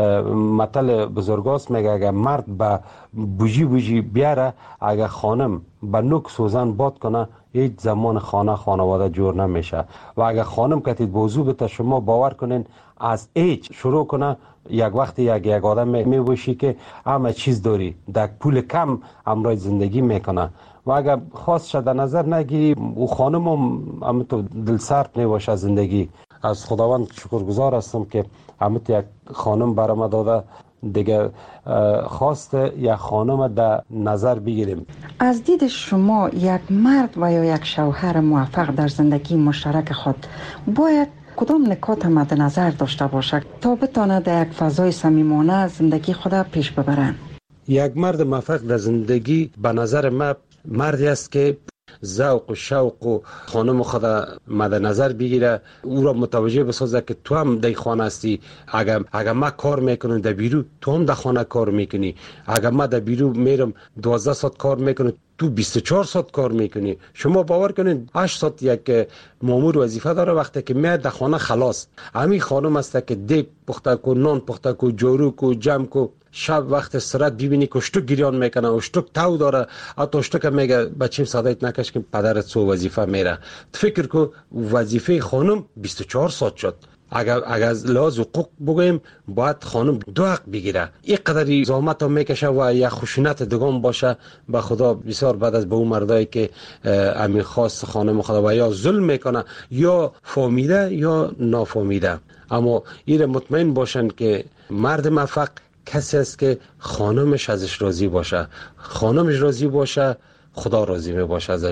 مثل بزرگاست میگه اگر مرد به بوجی بیاره، اگر خانم به نوک سوزن باد کنه، هیچ زمان خانواده جور نمیشه. و اگر خانم کتید بوزو بته، شما باور کنین از هیچ شروع کنه، یک وقت یک آدم میباشی که همه چیز داری، در پول کم امرای زندگی میکنه. و اگر خواست شده نظر نگیری، او خانم هم تو دل سرد میباشه زندگی. از خداوند شکرگزار هستم که همت یک خانم برام داده. دیگه خواست یک خانم در نظر بگیریم. از دید شما یک مرد و یا یک شوهر موفق در زندگی مشترک خود باید کدام نکات مد نظر داشته باشد تا بتواند در یک فضای صمیمانه زندگی خود پیش ببرند؟ یک مرد موفق در زندگی به نظر من مردی است که ذوق و شوق و خانم خود مد نظر بگیره، او را متوجه بسازه که تو هم در خانه هستی. اگر ما کار میکنم در بیرو، تو هم در خانه کار میکنی. اگر ما در بیرو میرم 12 ساعت کار میکنم، تو 24 ساعت کار میکنی. شما باور کنید 8 ساعت یک مامور وظیفه داره، وقتی که میاد در خانه خلاص. همین خانم است که دیگ پخته کو، نان پخته کو، جارو کو، جمع کو. شب وقت استراحت ببینی که اشتک گریان میکنه، اشتک تو داره، حتی اشتک میگه بچیم صدایت نکش که پدرت سو وظیفه میره. فکر کو وظیفه خانم 24 ساعت شد. اگر از لحاظ حقوق بگویم باید خانم 2 حق بگیره. این قدری زحمت هم میکشه و یک خشونت دگان باشه. به خدا بسیار بعد از به اون مردایی که امیر خواست خانم خدا و یا ظلم میکنه یا فهمیده یا نافهمیده. اما این مطمئن باشن که مرد موفق کسی است که خانمش ازش راضی باشه. خانمش راضی باشه، خدا راضی می باشه ازش.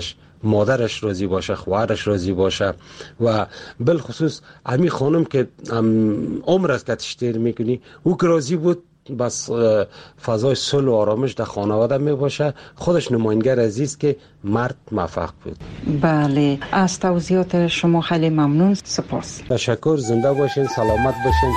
مادرش راضی باشه، خواهرش راضی باشه و بالخصوص امی خانم که عمر است که تشتیر میکنی او که راضی بود، بس فضای صلح و آرامش در خانواده می باشه. خودش نماینگر عزیز که مرد موفق بود. بله، از توضیحات شما خیلی ممنون. سپاس. تشکر. زنده باشین، سلامت باشین.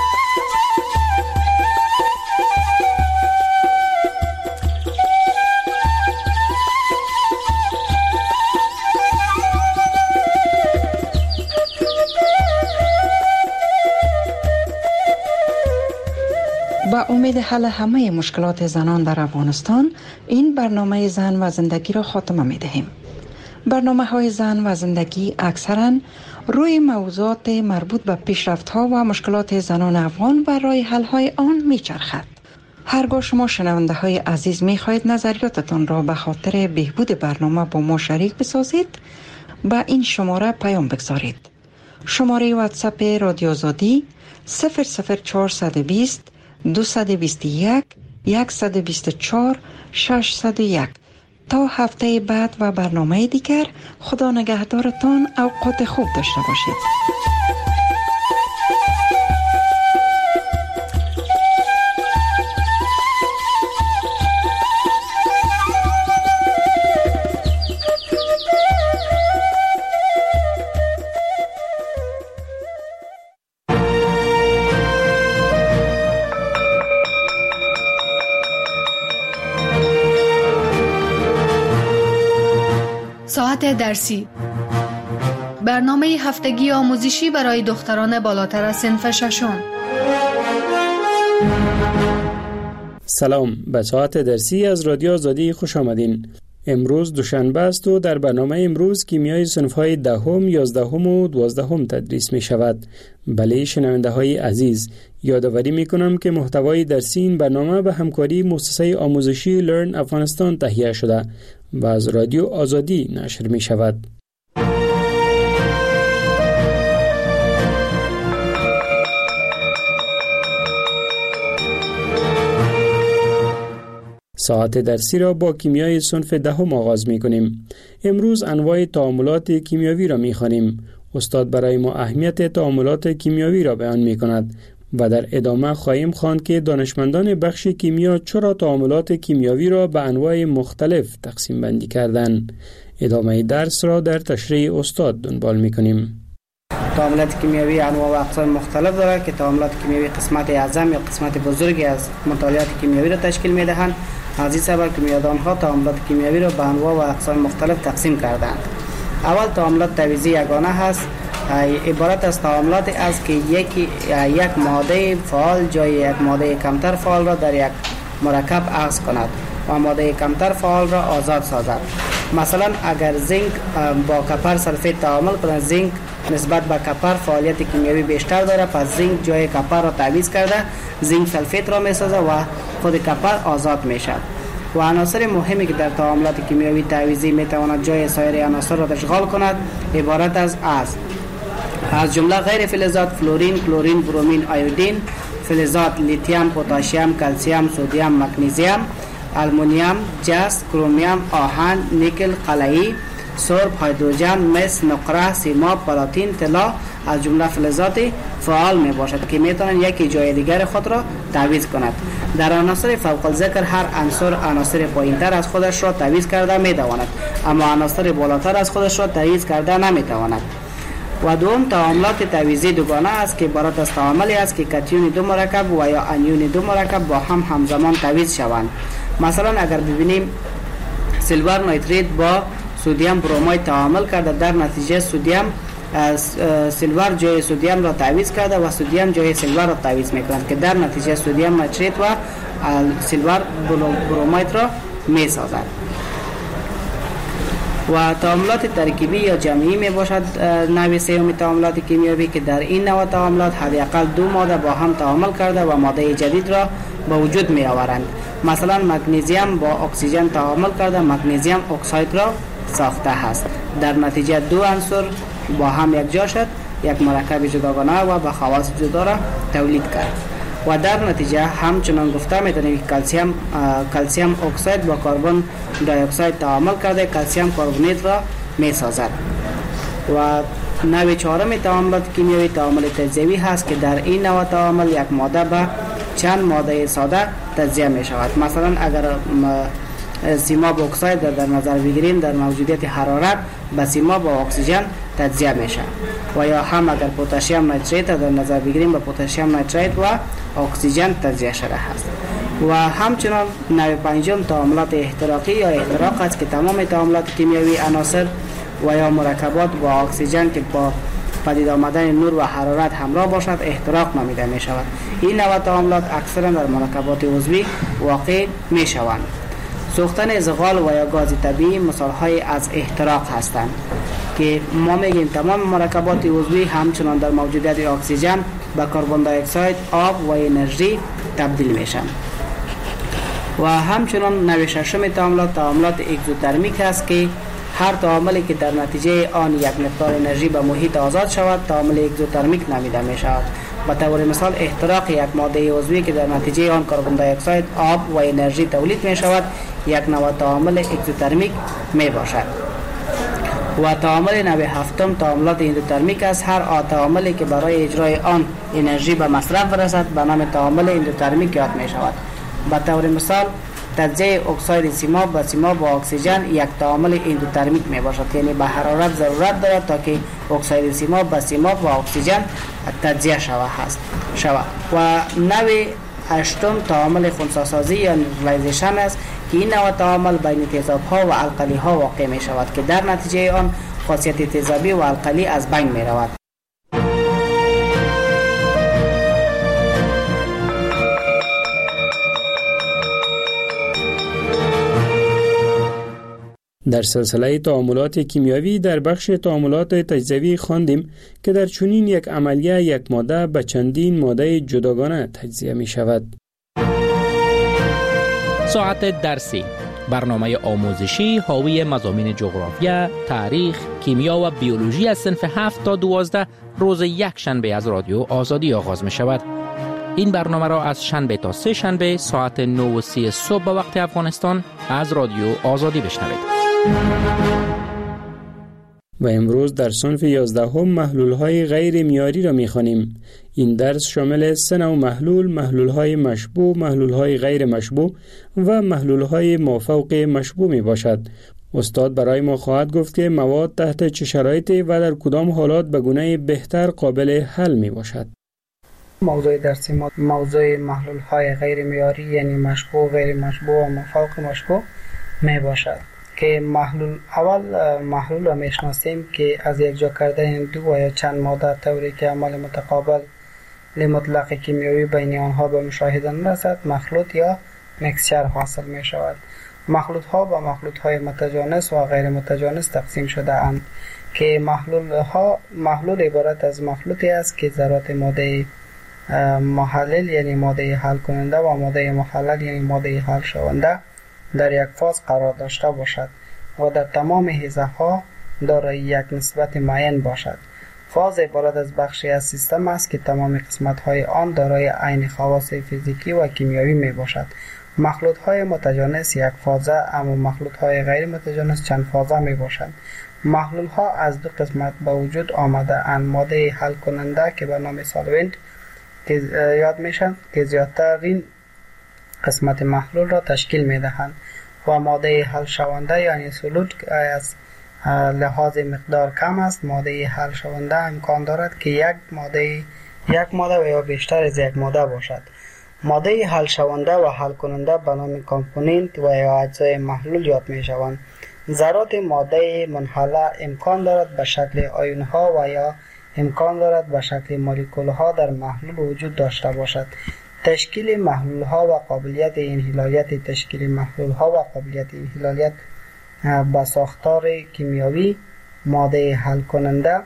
با امید حل همه مشکلات زنان در افغانستان، این برنامه زن و زندگی را خاتمه می دهیم. برنامه های زن و زندگی اکثرا روی موضوعات مربوط به پیشرفت ها و مشکلات زنان افغان و راه حل های آن می چرخد. هرگاه شما شنونده های عزیز می خواهید نظریاتتان را به خاطر بهبود برنامه با ما شریک بسازید، با این شماره پیام بگذارید. شماره واتساپ رادیو آزادی 00420 221 124 601. تا هفته بعد و برنامه دیگر، خدا نگهدارتان. اوقات خوب داشته باشید. ساعت درسی، برنامه هفتگی آموزشی برای دختران بالاتر از صنف ششم. سلام، به ساعت درسی از رادیو آزادی خوش آمدین. امروز دوشنبه است و در برنامه امروز کیمیای صنف‌های دهم، 11 و 12 تدریس می شود. بله شنونده های عزیز، یادآوری می کنم که محتوای درسی این برنامه به همکاری مؤسسه آموزشی لرن افغانستان تهیه شده و از رادیو آزادی نشر می شود. ساعت درسی را با کیمیای صنف دهم آغاز می کنیم. امروز انواع تعاملات کیمیاوی را می خوانیم. استاد برای ما اهمیت تعاملات کیمیاوی را بیان می کند و در ادامه خواهیم خواند که دانشمندان بخش کیمیا چرا تعاملات کیمیاوی را به انواع مختلف تقسیم بندی کردند. ادامه درس را در تشریح استاد دنبال می کنیم. تعاملات کیمیاوی انواع و اقسام مختلف دارد که تعاملات کیمیاوی قسمت اعظم یا قسمت بزرگی از مطالعات کیمیاوی را تشکیل می دهند. از این سبب کیمیادانها تعاملات کیمیاوی را به انواع و اقسام مختلف تقسیم کردند. اول تعاملات تعویضی یگانه هست. عبارت از تعاملاتی است که یک ماده فعال جای یک ماده کمتر فعال را در یک مرکب اخذ کند و ماده کمتر فعال را آزاد سازد. مثلا اگر زینک با کپر سلفیت تعامل کند، زینک نسبت به کپر فعالیت کیمیاوی بیشتر دارد، پس زینک جای کپر را تعویض کرده زینک سلفیت را میسازد و خود کپر آزاد میشد. و عناصر مهمی که در تعاملات کیمیاوی تعویضی میتواند جای سایر عناصر را اشغال کند عبارت از جمله غیر فلزات فلورین، کلورین، برومین، آیودین، فلزات لیتیوم، پتاسیم، کلسیم، سدیم، مگنیزیم، آلومینیوم، جست، کرومیوم، آهن، نیکل، قلعی، سرب، هیدروژن، مس، نقره، سیماب، پلاتین، طلا از جمله فلزات فعال می باشد که می توانند یکی جای دیگر خود را تعویض کند. در عناصر فوق الذکر هر عنصر پایینتر از خودش را تعویض کرده می تواند، اما عناصر بالاتر از خودش را تعویض کرده نمی تواند. و دوم تعاملات تعویضی دوگانه است که عبارت از تعاملی است که کاتیون دو مرکب و یا انیون دو مرکب با هم همزمان تعویض شوند. مثلا اگر ببینیم سیلور نیتریت با سدیم برومید تعامل کرده، در نتیجه سیلور جای سدیم را تعویض کرده و سدیم جای سیلور را تعویض میکنند که در نتیجه سدیم نیتریت و سیلور برومید را میسازد. و تعاملات ترکیبی یا جمعی می باشد نوع سوم تعاملات کیمیاوی که در این نوع تعاملات حداقل دو ماده با هم تعامل کرده و ماده جدید را به وجود می آورند. مثلا مگنیزیم با اکسیژن تعامل کرده مگنیزیم اکساید را ساخته است. در نتیجه دو عنصر با هم یک جا شد، یک مرکب جداگانه و با خواص جدا را تولید کرد. و در نتیجه همچنان گفته میتونیم که کلسیم اکساید با کربن دی اکساید تعامل کرده کلسیم کربونیت را می سازد. و نوع چهارم تعاملات کیمیایی تعامل تجزیوی هست که در این نوع تعامل یک ماده به چند ماده ساده تجزیه می شود. مثلا اگر سیماب اکساید در نظر بگیریم در موجودیت حرارت به سیماب و اکسیژن تجزیه میشه. و یا هم اگر پتاسیم نیتریت در نظر بگیریم به پتاسیم نیتریت و اکسیژن تجزیه شده است. و همچنان نوع پنجم تعاملات احتراقی یا احتراق است که تمام تعاملات کیمیایی عناصر و یا مرکبات با اکسیژن که با پدید آمدن نور و حرارت همراه باشد احتراق نامیده می شود. این نوع تعاملات اکثرا در مرکبات عضوی واقع می شوند. سوختن زغال و یا گاز طبیعی مثال های از احتراق هستند که ما میگیم تمام مرکبات عضوی همچنان در موجودیت اکسیژن به کربن دی اکساید، آب و انرژی تبدیل میشن. و همچنان نوع ششم تعاملات اگزوترمیک است که هر تعاملی که در نتیجه آن یک مقدار انرژی به محیط آزاد شود تعامل اگزوترمیک نامیده می شود. به طور مثال احتراق یک ماده عضوی که در نتیجه آن کربن دی اکساید، آب و انرژی تولید می شود یک نوع تعامل اگزوترمیک می باشد. و تعامل نوع هفتم تعاملات اندوترمیک است. هر تعاملی که برای اجرای آن انرژی به مصرف برسد به نام تعامل اندوترمیک یاد می شود. به طور مثال تجزیه اکساید سیماب و سیماب با اکسیژن یک تعامل اندوترمیک می باشد، یعنی به حرارت ضرورت دارد تا که اکساید سیماب با سیماب و اکسیژن تجزیه شود. و نوع هشتم تعامل خنثی‌سازی یا نیوترالایزیشن است که این نوع تعامل بین تیزاب‌ها و القلی‌ها واقع می شود که در نتیجه آن خاصیت تیزابی و القلی از بین می رود. در سلسله تعاملات کیمیایی در بخش تعاملات تجزیوی خواندیم که در چنین یک عملیه یک ماده به چندین ماده جداگانه تجزیه می شود. ساعت درسی، برنامه آموزشی حاوی مضامین جغرافیا، تاریخ، کیمیا و بیولوژی از صنف 7 تا 12 روز یک شنبه از رادیو آزادی آغاز می شود. این برنامه را از شنبه تا سه شنبه ساعت 9:30 صبح به وقت افغانستان از رادیو آزادی بشنوید. و امروز در صنف 11 محلول‌های غیر معیاری را می‌خوانیم. این درس شامل 3 نوع محلول‌های مشبوع، محلول‌های غیر مشبوع و محلول‌های مافوق مشبوع میباشد. استاد برای ما خواهد گفت که مواد تحت چه شرایطی و در کدام حالات به گونه بهتر قابل حل میباشد. موضوع درسی ما موضوع محلول‌های غیر معیاری یعنی مشبوع، غیر مشبوع و مافوق مشبوع میباشد. که محلول را میشناسیم که از یک جا کردن دو و یا چند ماده طوری که عمل متقابل مطلق کیمیایی بین آنها به مشاهده نرسد مخلوط یا مکسچر حاصل می شود. مخلوط ها به مخلوط های متجانس و غیر متجانس تقسیم شده اند که محلول عبارت از مخلوطی است که ذرات ماده محلل یعنی ماده حل کننده و ماده محلل یعنی ماده حل شونده در یک فاز قرار داشته باشد و در تمام حیزه ها دارای یک نسبت معین باشد. فاز عبارت از بخشی از سیستم است که تمام قسمت های آن دارای عین خواص فیزیکی و کیمیایی می باشد. مخلوط های متجانس یک فازه اما مخلوط های غیر متجانس چند فازه می باشند. محلول ها از دو قسمت به وجود آمده اند: ماده حل کننده که به نام سالونت که یاد میشن که زیادترین قسمت محلول را تشکیل میدهند و ماده حل شونده یعنی سولوت که از لحاظ مقدار کم است. ماده حل شونده امکان دارد که یک ماده و یا بیشتر از یک ماده باشد. ماده حل شونده و حل کننده به نام کامپوننت و یا اجزای محلول یاد می شوند. ذرات ماده منحله امکان دارد به شکل آیون ها و یا امکان دارد به شکل مولکول ها در محلول وجود داشته باشد. تشکیل محلول ها و قابلیت انحلالیت تشکیل محلول ها و قابلیت انحلالیت با ساختار کیمیایی ماده حل کننده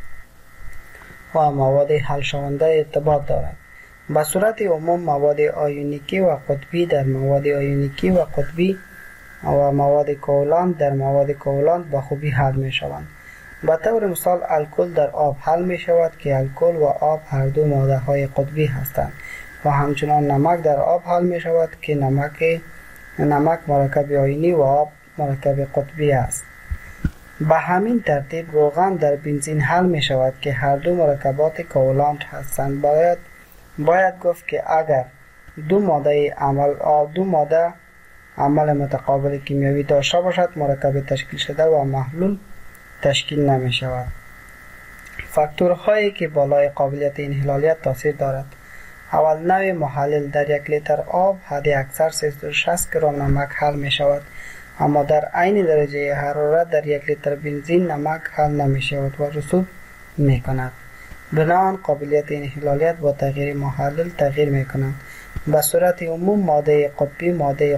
و مواد حل شونده ارتباط دارد. به صورت عموم مواد آیونیکی و قطبی در مواد آیونیکی و قطبی و مواد کوولانت در مواد کوولانت به خوبی حل می شوند. به طور مثال الکل در آب حل می شود که الکل و آب هر دو ماده های قطبی هستند و همچنان نمک در آب حل می شود که نمک مرکب آیونی و آب مرکب قطبی است. به همین ترتیب روغن در بنزین حل می شود که هر دو مرکبات کوالانت هستند. باید گفت که اگر دو ماده عمل متقابل کیمیایی داشته باشد، مرکب تشکیل شده و محلول تشکیل نمی شود. فاکتورهایی که بالای قابلیت انحلالیت تاثیر دارد: اول، نوع محلل. در 1 لیتر آب حد اکثر 360 گرم نمک حل می شود، اما در عین درجه حرارت در 1 لیتر بنزین نمک حل نمی شود و رسوب می کند. بنابراین قابلیت انحلالیت با تغییر محلل تغییر می کند. به صورت عموم ماده قطبی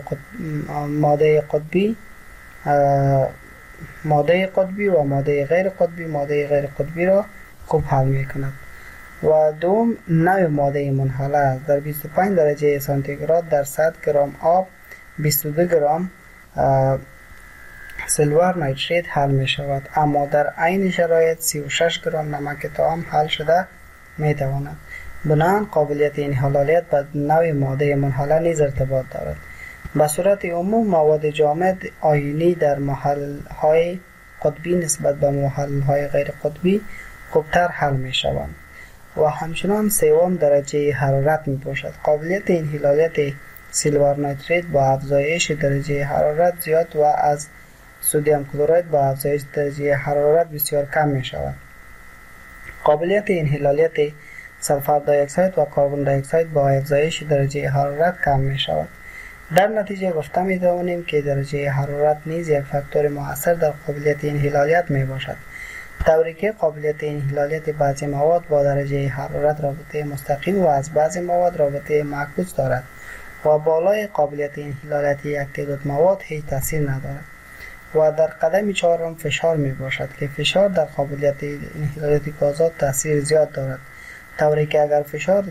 و ماده غیر قطبی را خوب حل می کند. و دوم، نوع ماده منحله است. در 25 درجه سانتیگراد در 100 گرم آب 22 گرم سیلور نیتریت حل می شود، اما در عین شرایط 36 گرم نمک طعام حل شده می تواند. بنابراین قابلیت انحلالیت به نوع ماده منحله نیز ارتباط دارد. به صورت عموم مواد جامد آیونی در محل‌های قطبی نسبت به محل‌های غیر قطبی خوبتر حل می شوند و همچنان سوم درجه حرارت می باشد. قابلیت انحلالیت سیلور نیتریت با افزایش درجه حرارت زیاد و از سدیم کلراید با افزایش درجه حرارت بسیار کم می شود. قابلیت انحلالیت سلفر دی اکساید و کربن دی اکساید با افزایش درجه حرارت کم می شود. در نتیجه گفته می توانیم که درجه حرارت نیز یک فاکتور مؤثر در قابلیت انحلالیت می باشد، طوری که قابلیت انحلالیت بعضی مواد با درجه حرارت رابطه مستقیم و از بعضی مواد رابطه معکوس دارد و بالای قابلیت انحلالیت یک تعداد مواد هیچ تاثیر ندارد. و در قدم چهارم فشار می باشد که فشار در قابلیت انحلالیت گازات تاثیر زیاد دارد، طوری که اگر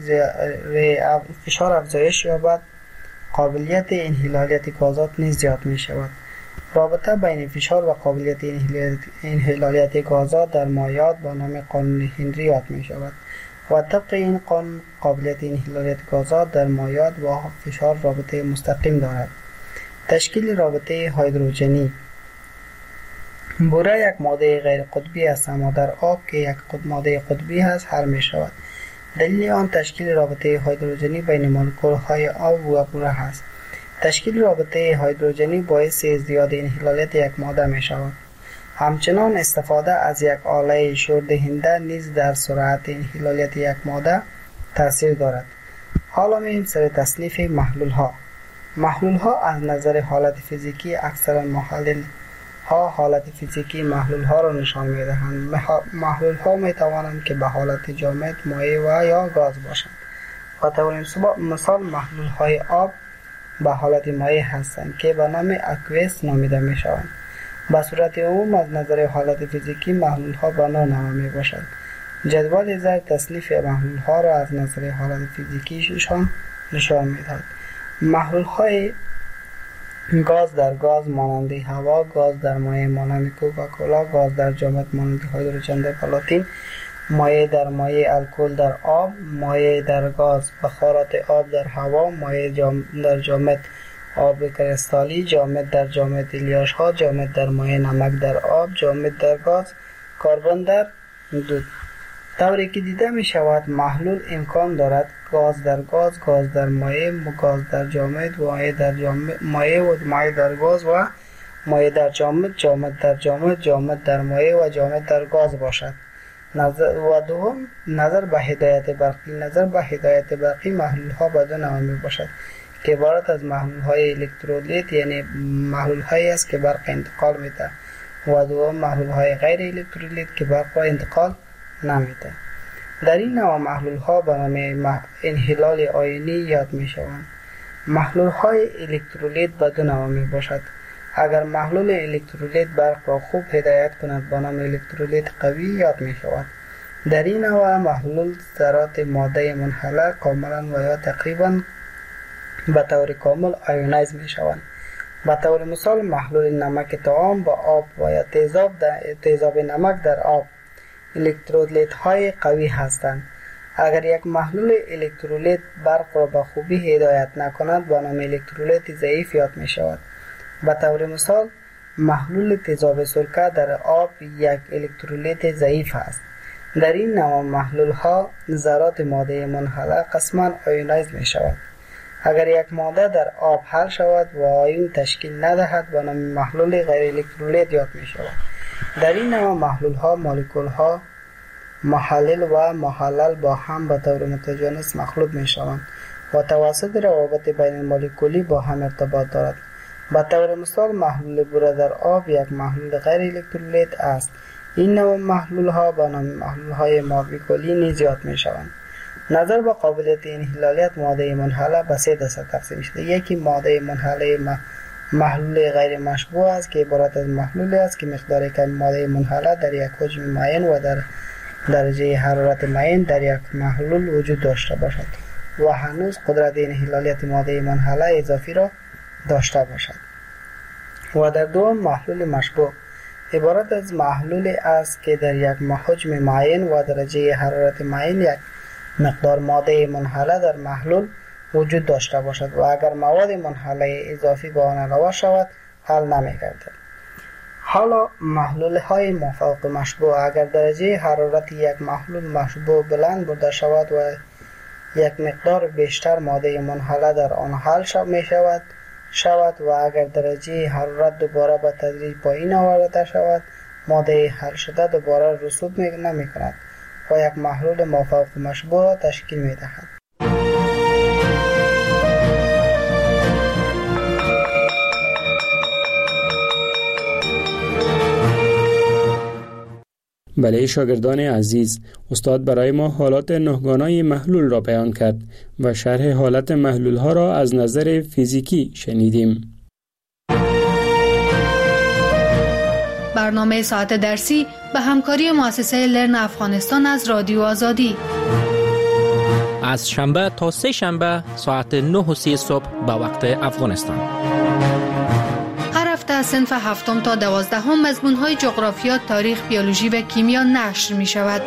فشار افزایش یابد قابلیت انحلالیت گازات نیز زیاد می شود. رابطه بین فشار و قابلیت انحلالیت گازات در مایعات با نام قانون هنری یاد می شود و طبق این قانون قابلیت انحلالیت گازات در مایعات با فشار رابطه مستقیم دارد. تشکیل رابطه هیدروژنی. بوره یک ماده غیر قطبی است، اما در آب که یک ماده قطبی است حل می شود. دلیل آن تشکیل رابطه هیدروژنی بین مولکول‌های آب و بوره است. تشکیل رابطه هیدروژنی باعث ازدیاد انحلالیت یک ماده می شود. همچنان استفاده از یک آله شوردهنده نیز در سرعت انحلالیت یک ماده تاثیر دارد. حالا می‌ریم سر تصنیف محلول ها از نظر حالت فیزیکی اکثرا محلل ها حالت فیزیکی محلول ها را نشان می دهند. محلول ها می توانند که به حالت جامد، مایع و یا گاز باشند. به طور مثال محلول های آب به حالت مایع هستند که به نام اکویس نامیده می شوند. به صورت عموم از نظر حالت فیزیکی محلول ها به نوع می باشند. جدول زیر تصنیف محلول ها را از نظر حالت فیزیکیشان نشان می دهد. محلول های گاز در گاز مانند هوا، گاز در مایع مانند کوکاکولا، گاز در جامد مانند هیدروژن در پلاتین، مایع در مایع الکل در آب، مایع در گاز بخارات آب در هوا، مایع در جامد آب کریستالی، جامد در جامد الیاش ها، جامد در مایع نمک در آب، جامد در گاز کربن در دود. طوری که دیده می شود محلول امکان دارد گاز در گاز، گاز در مایع، گاز در جامد، مایع در جامد، مایع و مایع در گاز و مایع در جامد، جامد در جامد، جامد در مایع و جامد در گاز باشد. نظر به هدایت برقی. نظر به هدایت برقی محلول ها به دو نوع می باشد که عبارت از محلول های الکترولیت، یعنی محلول هایی است که برق انتقال می ده، و دوم محلول های غیر الکترولیت که برق را انتقال نمی ده. در این نوع محلول ها به نام انحلال آیونی یاد می شوند. محلول های الکترولیت به دو نوع می باشد. اگر محلول الکترولیت برق را خوب هدایت کند به نام الکترولیت قوی یاد می شود. در این نوع محلول ذرات ماده منحله کاملا و یا تقریبا به طور کامل آیونایز می شوند. به طور مثال محلول نمک طعام با آب و یا تیزاب نمک در آب الکترولیت های قوی هستند. اگر یک محلول الکترولیت برق را به خوبی هدایت نکند به نام الکترولیت ضعیف یاد می شود. به طور مثال محلول تیزاب سرکه در آب یک الکترولیت ضعیف است. در این نوع محلول ها ذرات ماده منحله قسما آیونایز می شود. اگر یک ماده در آب حل شود و آیون تشکیل ندهد به نام محلول غیر الکترولیت یاد می شود. در این نوع محلول ها مولکول ها محلل و محلل با هم به طور متجانس مخلوط می شوند و توسط روابط بین المولکولی با هم ارتباط دارد. به طور مثال محلول بوره در آب یک محلول غیر الکترولیت است. این نوع محلول ها به نام محلول های مولکولی نیز یاد می شوند. نظر به قابلیت انحلالیت ماده منحله به 3 دسته تقسیم شده. یکی ماده منحله محلول غیر مشبوع است که عبارت از محلولی است که مقدار کم ماده منحله در یک حجم معین و در درجه حرارت معین در یک محلول وجود داشته باشد و هنوز قدرت انحلالیت ماده منحله اضافی را داشته باشد. و در دوم محلول مشبوع عبارت از محلولی است که در یک حجم معین و درجه حرارت معین یک مقدار ماده منحله در محلول وجود داشته باشد و اگر مواد منحله اضافی به آن علاوه شود حل نمی‌گردد. حالا محلول های مافوق مشبوع اگر درجه حرارت یک محلول مشبوع بلند برده شود و یک مقدار بیشتر ماده منحله در آن حل شود و اگر درجه حرارت دوباره به تدریج پایین آورده شود ماده حل شده دوباره رسوب نمی کند و یک محلول مافوق مشبوع تشکیل می دهد. بله شاگردان عزیز، استاد برای ما حالات نهگانای محلول را بیان کرد و شرح حالت محلول ها را از نظر فیزیکی شنیدیم. برنامه ساعت درسی به همکاری مؤسسه لرن افغانستان از رادیو آزادی از شنبه تا 3 شنبه ساعت 9:30 صبح به وقت افغانستان. از صنف 7 تا 12 مضمون‌های جغرافیا، تاریخ، بیولوژی و کیمیا نشر می‌شود.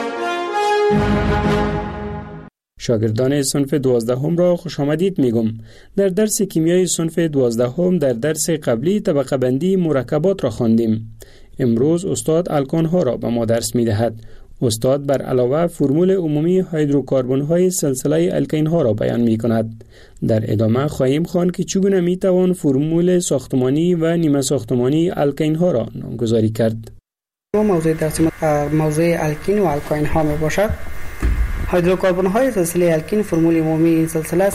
شاگردان صنف 12 را خوش آمدید میگم. در درس کیمیای صنف 12 در درس قبلی طبقه بندی مرکبات را خواندیم. امروز استاد الکان ها را به ما درس می‌دهد. استاد بر علاوه فرمول عمومی هیدروکاربن های سلسله الکین ها را بیان می کند. در ادامه خواهیم خواند که چگونه می توان فرمول ساختمانی و نیمه ساختمانی الکین ها را نامگذاری کرد. موضوع درس موضوع الکین و الکین ها می باشد. هیدروکاربن های سلسله الکین فرمول عمومی این سلسله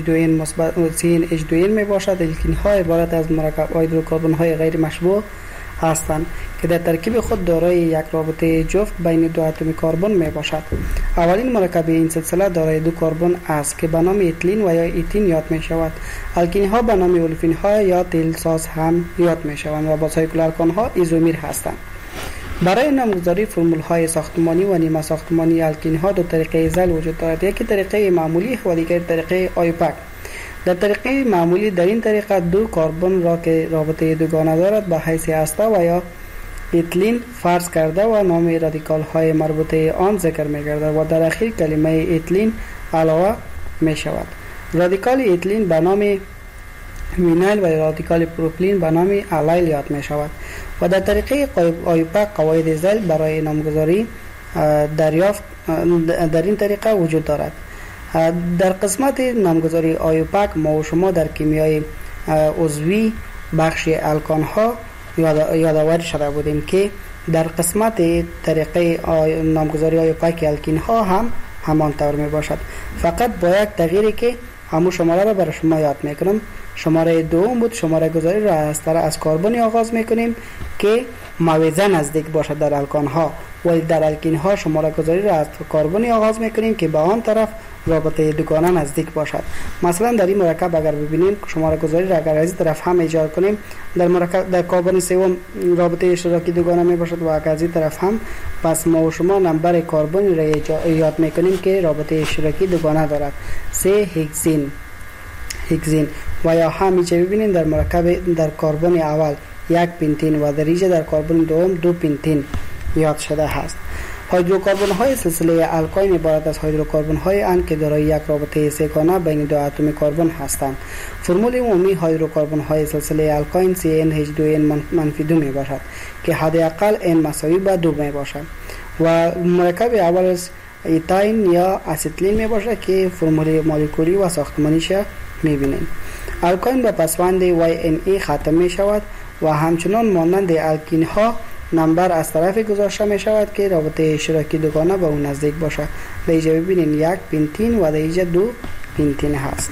CnH2n می باشد. الکین ها عبارت از مرکب هیدروکاربن های غیر مشبوع هستند که در ترکیب خود دارای یک رابطه جفت بین دو اتم کربن می باشد. اولین مرکب این سلسله دارای 2 کربن است که به نام اتیلین و یا ایتین یاد می شود. الکین ها به نام اولفین ها یا تیل ساز هم یاد می شوند و با سایکل الکان ها ایزومیر هستند. برای نامگذاری فرمول های ساختمانی و نیمه ساختمانی الکین ها 2 طریقه زل وجود دارد. یکی طریقه معمولی و دیگر طریقه آیوپک. در طریقه معمولی در این طریقه 2 کربن را که رابطه دوگانه دارد به حیث استا و یا اتیلین فرض کرده و نام رادیکال های مربوطه آن ذکر می گردد و در اخیر کلمه اتیلین علاوه می شود. رادیکال اتیلین به نام وینایل و رادیکال پروپیلین به نام الیل یاد می شود و در طریقه آیوپک قواعد زل برای نامگذاری دریافت در این طریقه وجود دارد. در قسمت نامگذاری آیوپک ما و شما در کیمیای عضوی بخش الکان ها یادآور شده بودیم که در قسمت طریقه نامگذاری آیوپک الکین ها هم همان طور می باشد، فقط با یک تغییری که همون شماره را برای شما یاد میکنم. شماره 2 بود. شماره گذاری را از کربن آغاز میکنیم که موازه نزدیک باشد در الکان ها، ولی در الکین ها شماره گذاری را از کربن آغاز میکنیم که به آن طرف رابطه دوگانه نزدیک باشد. مثلا در این مرکب اگر ببینیم شماره گذاری را اگر از این طرف هم ایجاد کنیم در کربن سوم رابطه اشتراکی دوگانه می باشد و اگر از این طرف هم، پس ما و شما نمبر کربن را یاد میکنیم که رابطه اشتراکی دوگانه دارد. 3 هگزین و یا همیشه ببینیم در مرکب در کربن اول 1 پنتین و در اینجا در کربن دوم 2 پنتین یاد شده است. هیدروکربن های سلسله الکاین عبارت از هیدروکربن های اند که دارای یک رابطه سه‌گانه بین دو اتم کربن هستند. فرمول عمومی هیدروکربن های سلسله الکاین CnH2n-2 می باشد که حداقل n مساوی به 2 می باشد و مرکب اول از ایتاین یا اسیتیلین می باشد که فرمول مولکولی و ساختمانیش می بینیم. الکاین به پسوند YNE ختم می شود و همچنان مانند الکین ها نمبر از طرف گذاشته می شود که رابطه اشتراکی دوگانه به اون نزدیک باشد. در اینجا ببینید 1 پنتین و در اینجا 2 پنتین هست.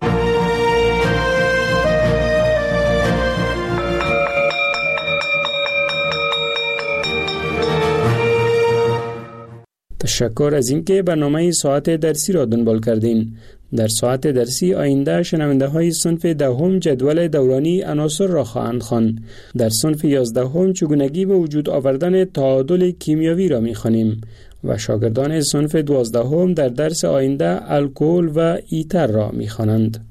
تشکر از اینکه برنامه ساعت درسی را دنبال کردین. در ساعت درسی آینده شنونده های صنف دهم جدول دورانی عناصر را خواهند خواند. در صنف 11 چگونگی به وجود آوردن تعادل کیمیایی را می‌خوانیم و شاگردان صنف 12 در درس آینده الکل و ایتر را می‌خوانند.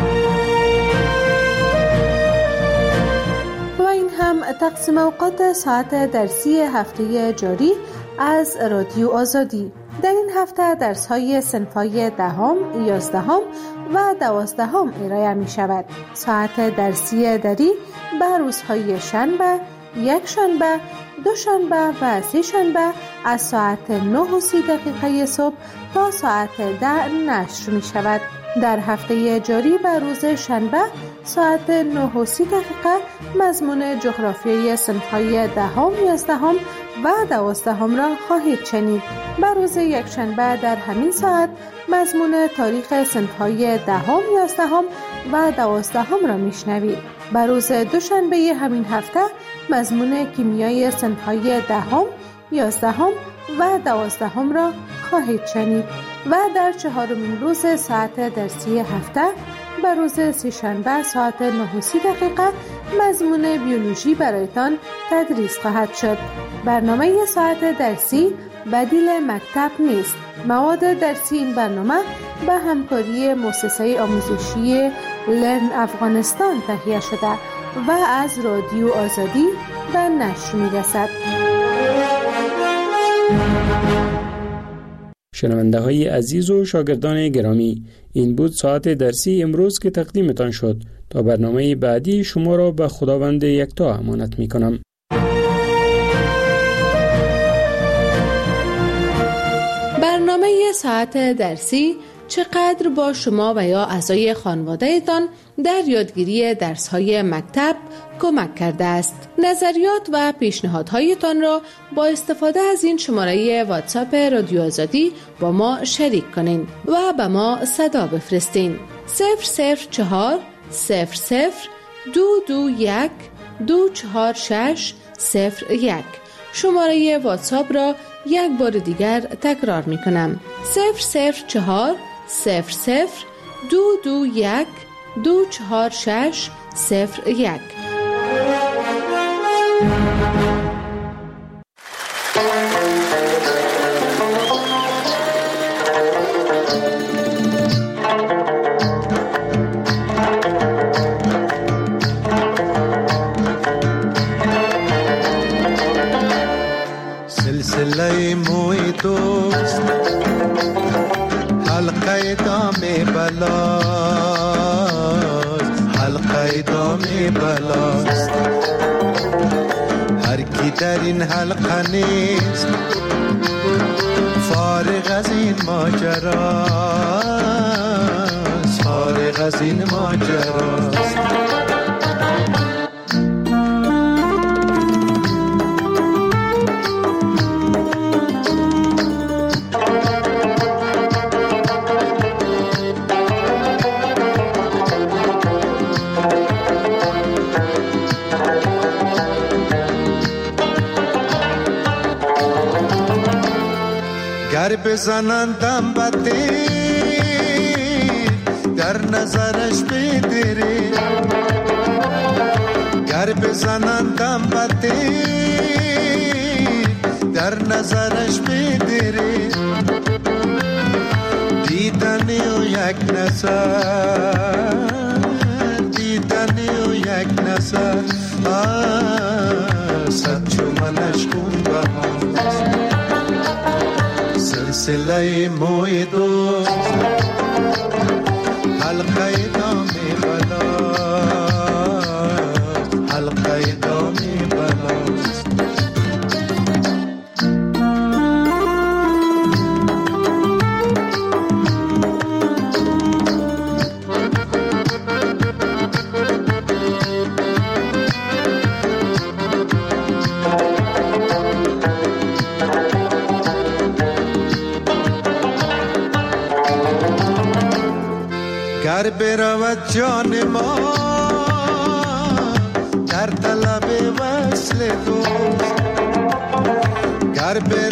و این هم تقسیم اوقات ساعت درسی هفته جاری از رادیو آزادی. در این هفته درس‌های صنف‌های 10، 11 و 12 ارائه می‌شود. ساعت درسی دری به روزهای شنبه، یک شنبه، دو شنبه و سه شنبه از ساعت 9:30 صبح تا ساعت 10 نشر می‌شود. در هفته جاری به روز شنبه ساعت 9:30 مضمون جغرافیای صنف‌های 10، 11 و 12 را خواهید شنید. به روز یکشنبه در همین ساعت مضمون تاریخ صنف‌های 10، 11 و 12 را میشنوید. به روز دوشنبه همین هفته مضمون کیمیای صنف‌های 10، 11 و 12 را خواهید شنید و در چهارمین روز ساعت درسی هفته به روز سه‌شنبه ساعت 9:30 مضمون بیولوژی برایتان تدریس خواهد شد. برنامه ساعت درسی بدیل مکتب نیست. مواد درسی این برنامه به همکاری مؤسسه آموزشی لرن افغانستان تهیه شده و از رادیو آزادی به نشر می‌رسد. شنونده های عزیز و شاگردان گرامی، این بود ساعت درسی امروز که تقدیمتان شد. تا برنامه بعدی شما را به خداوند یکتا امانت می کنم. برنامه ساعت درسی چقدر با شما و یا اعضای خانواده‌تان در یادگیری درس‌های مکتب کمک کرده است. نظریات و پیشنهادهایتان را با استفاده از این شماره واتساپ رادیو آزادی با ما شریک کنین و به ما صدا بفرستین. 004 00 221 246 01. شماره واتساپ را یک بار دیگر تکرار می کنم. 004 00 221 246 01. سلسله موی دوست حلقه دام بلاست، حلقه دام بلاست. هر کی در این حلقه نیست فارغ از این ماجراست، فارغ از این ماجراست. گر بزنندم بدی در نظرش بدری، گر بزنندم بدی در نظرش بدری. دیدنی و یک نظر، دیدنی و یک نظر، صد چو منش خون بهاست. سلسله موی دوست حلقه دام بلاست حلقه دام بلاست گر برود جان ما در طلب وصل دوست گر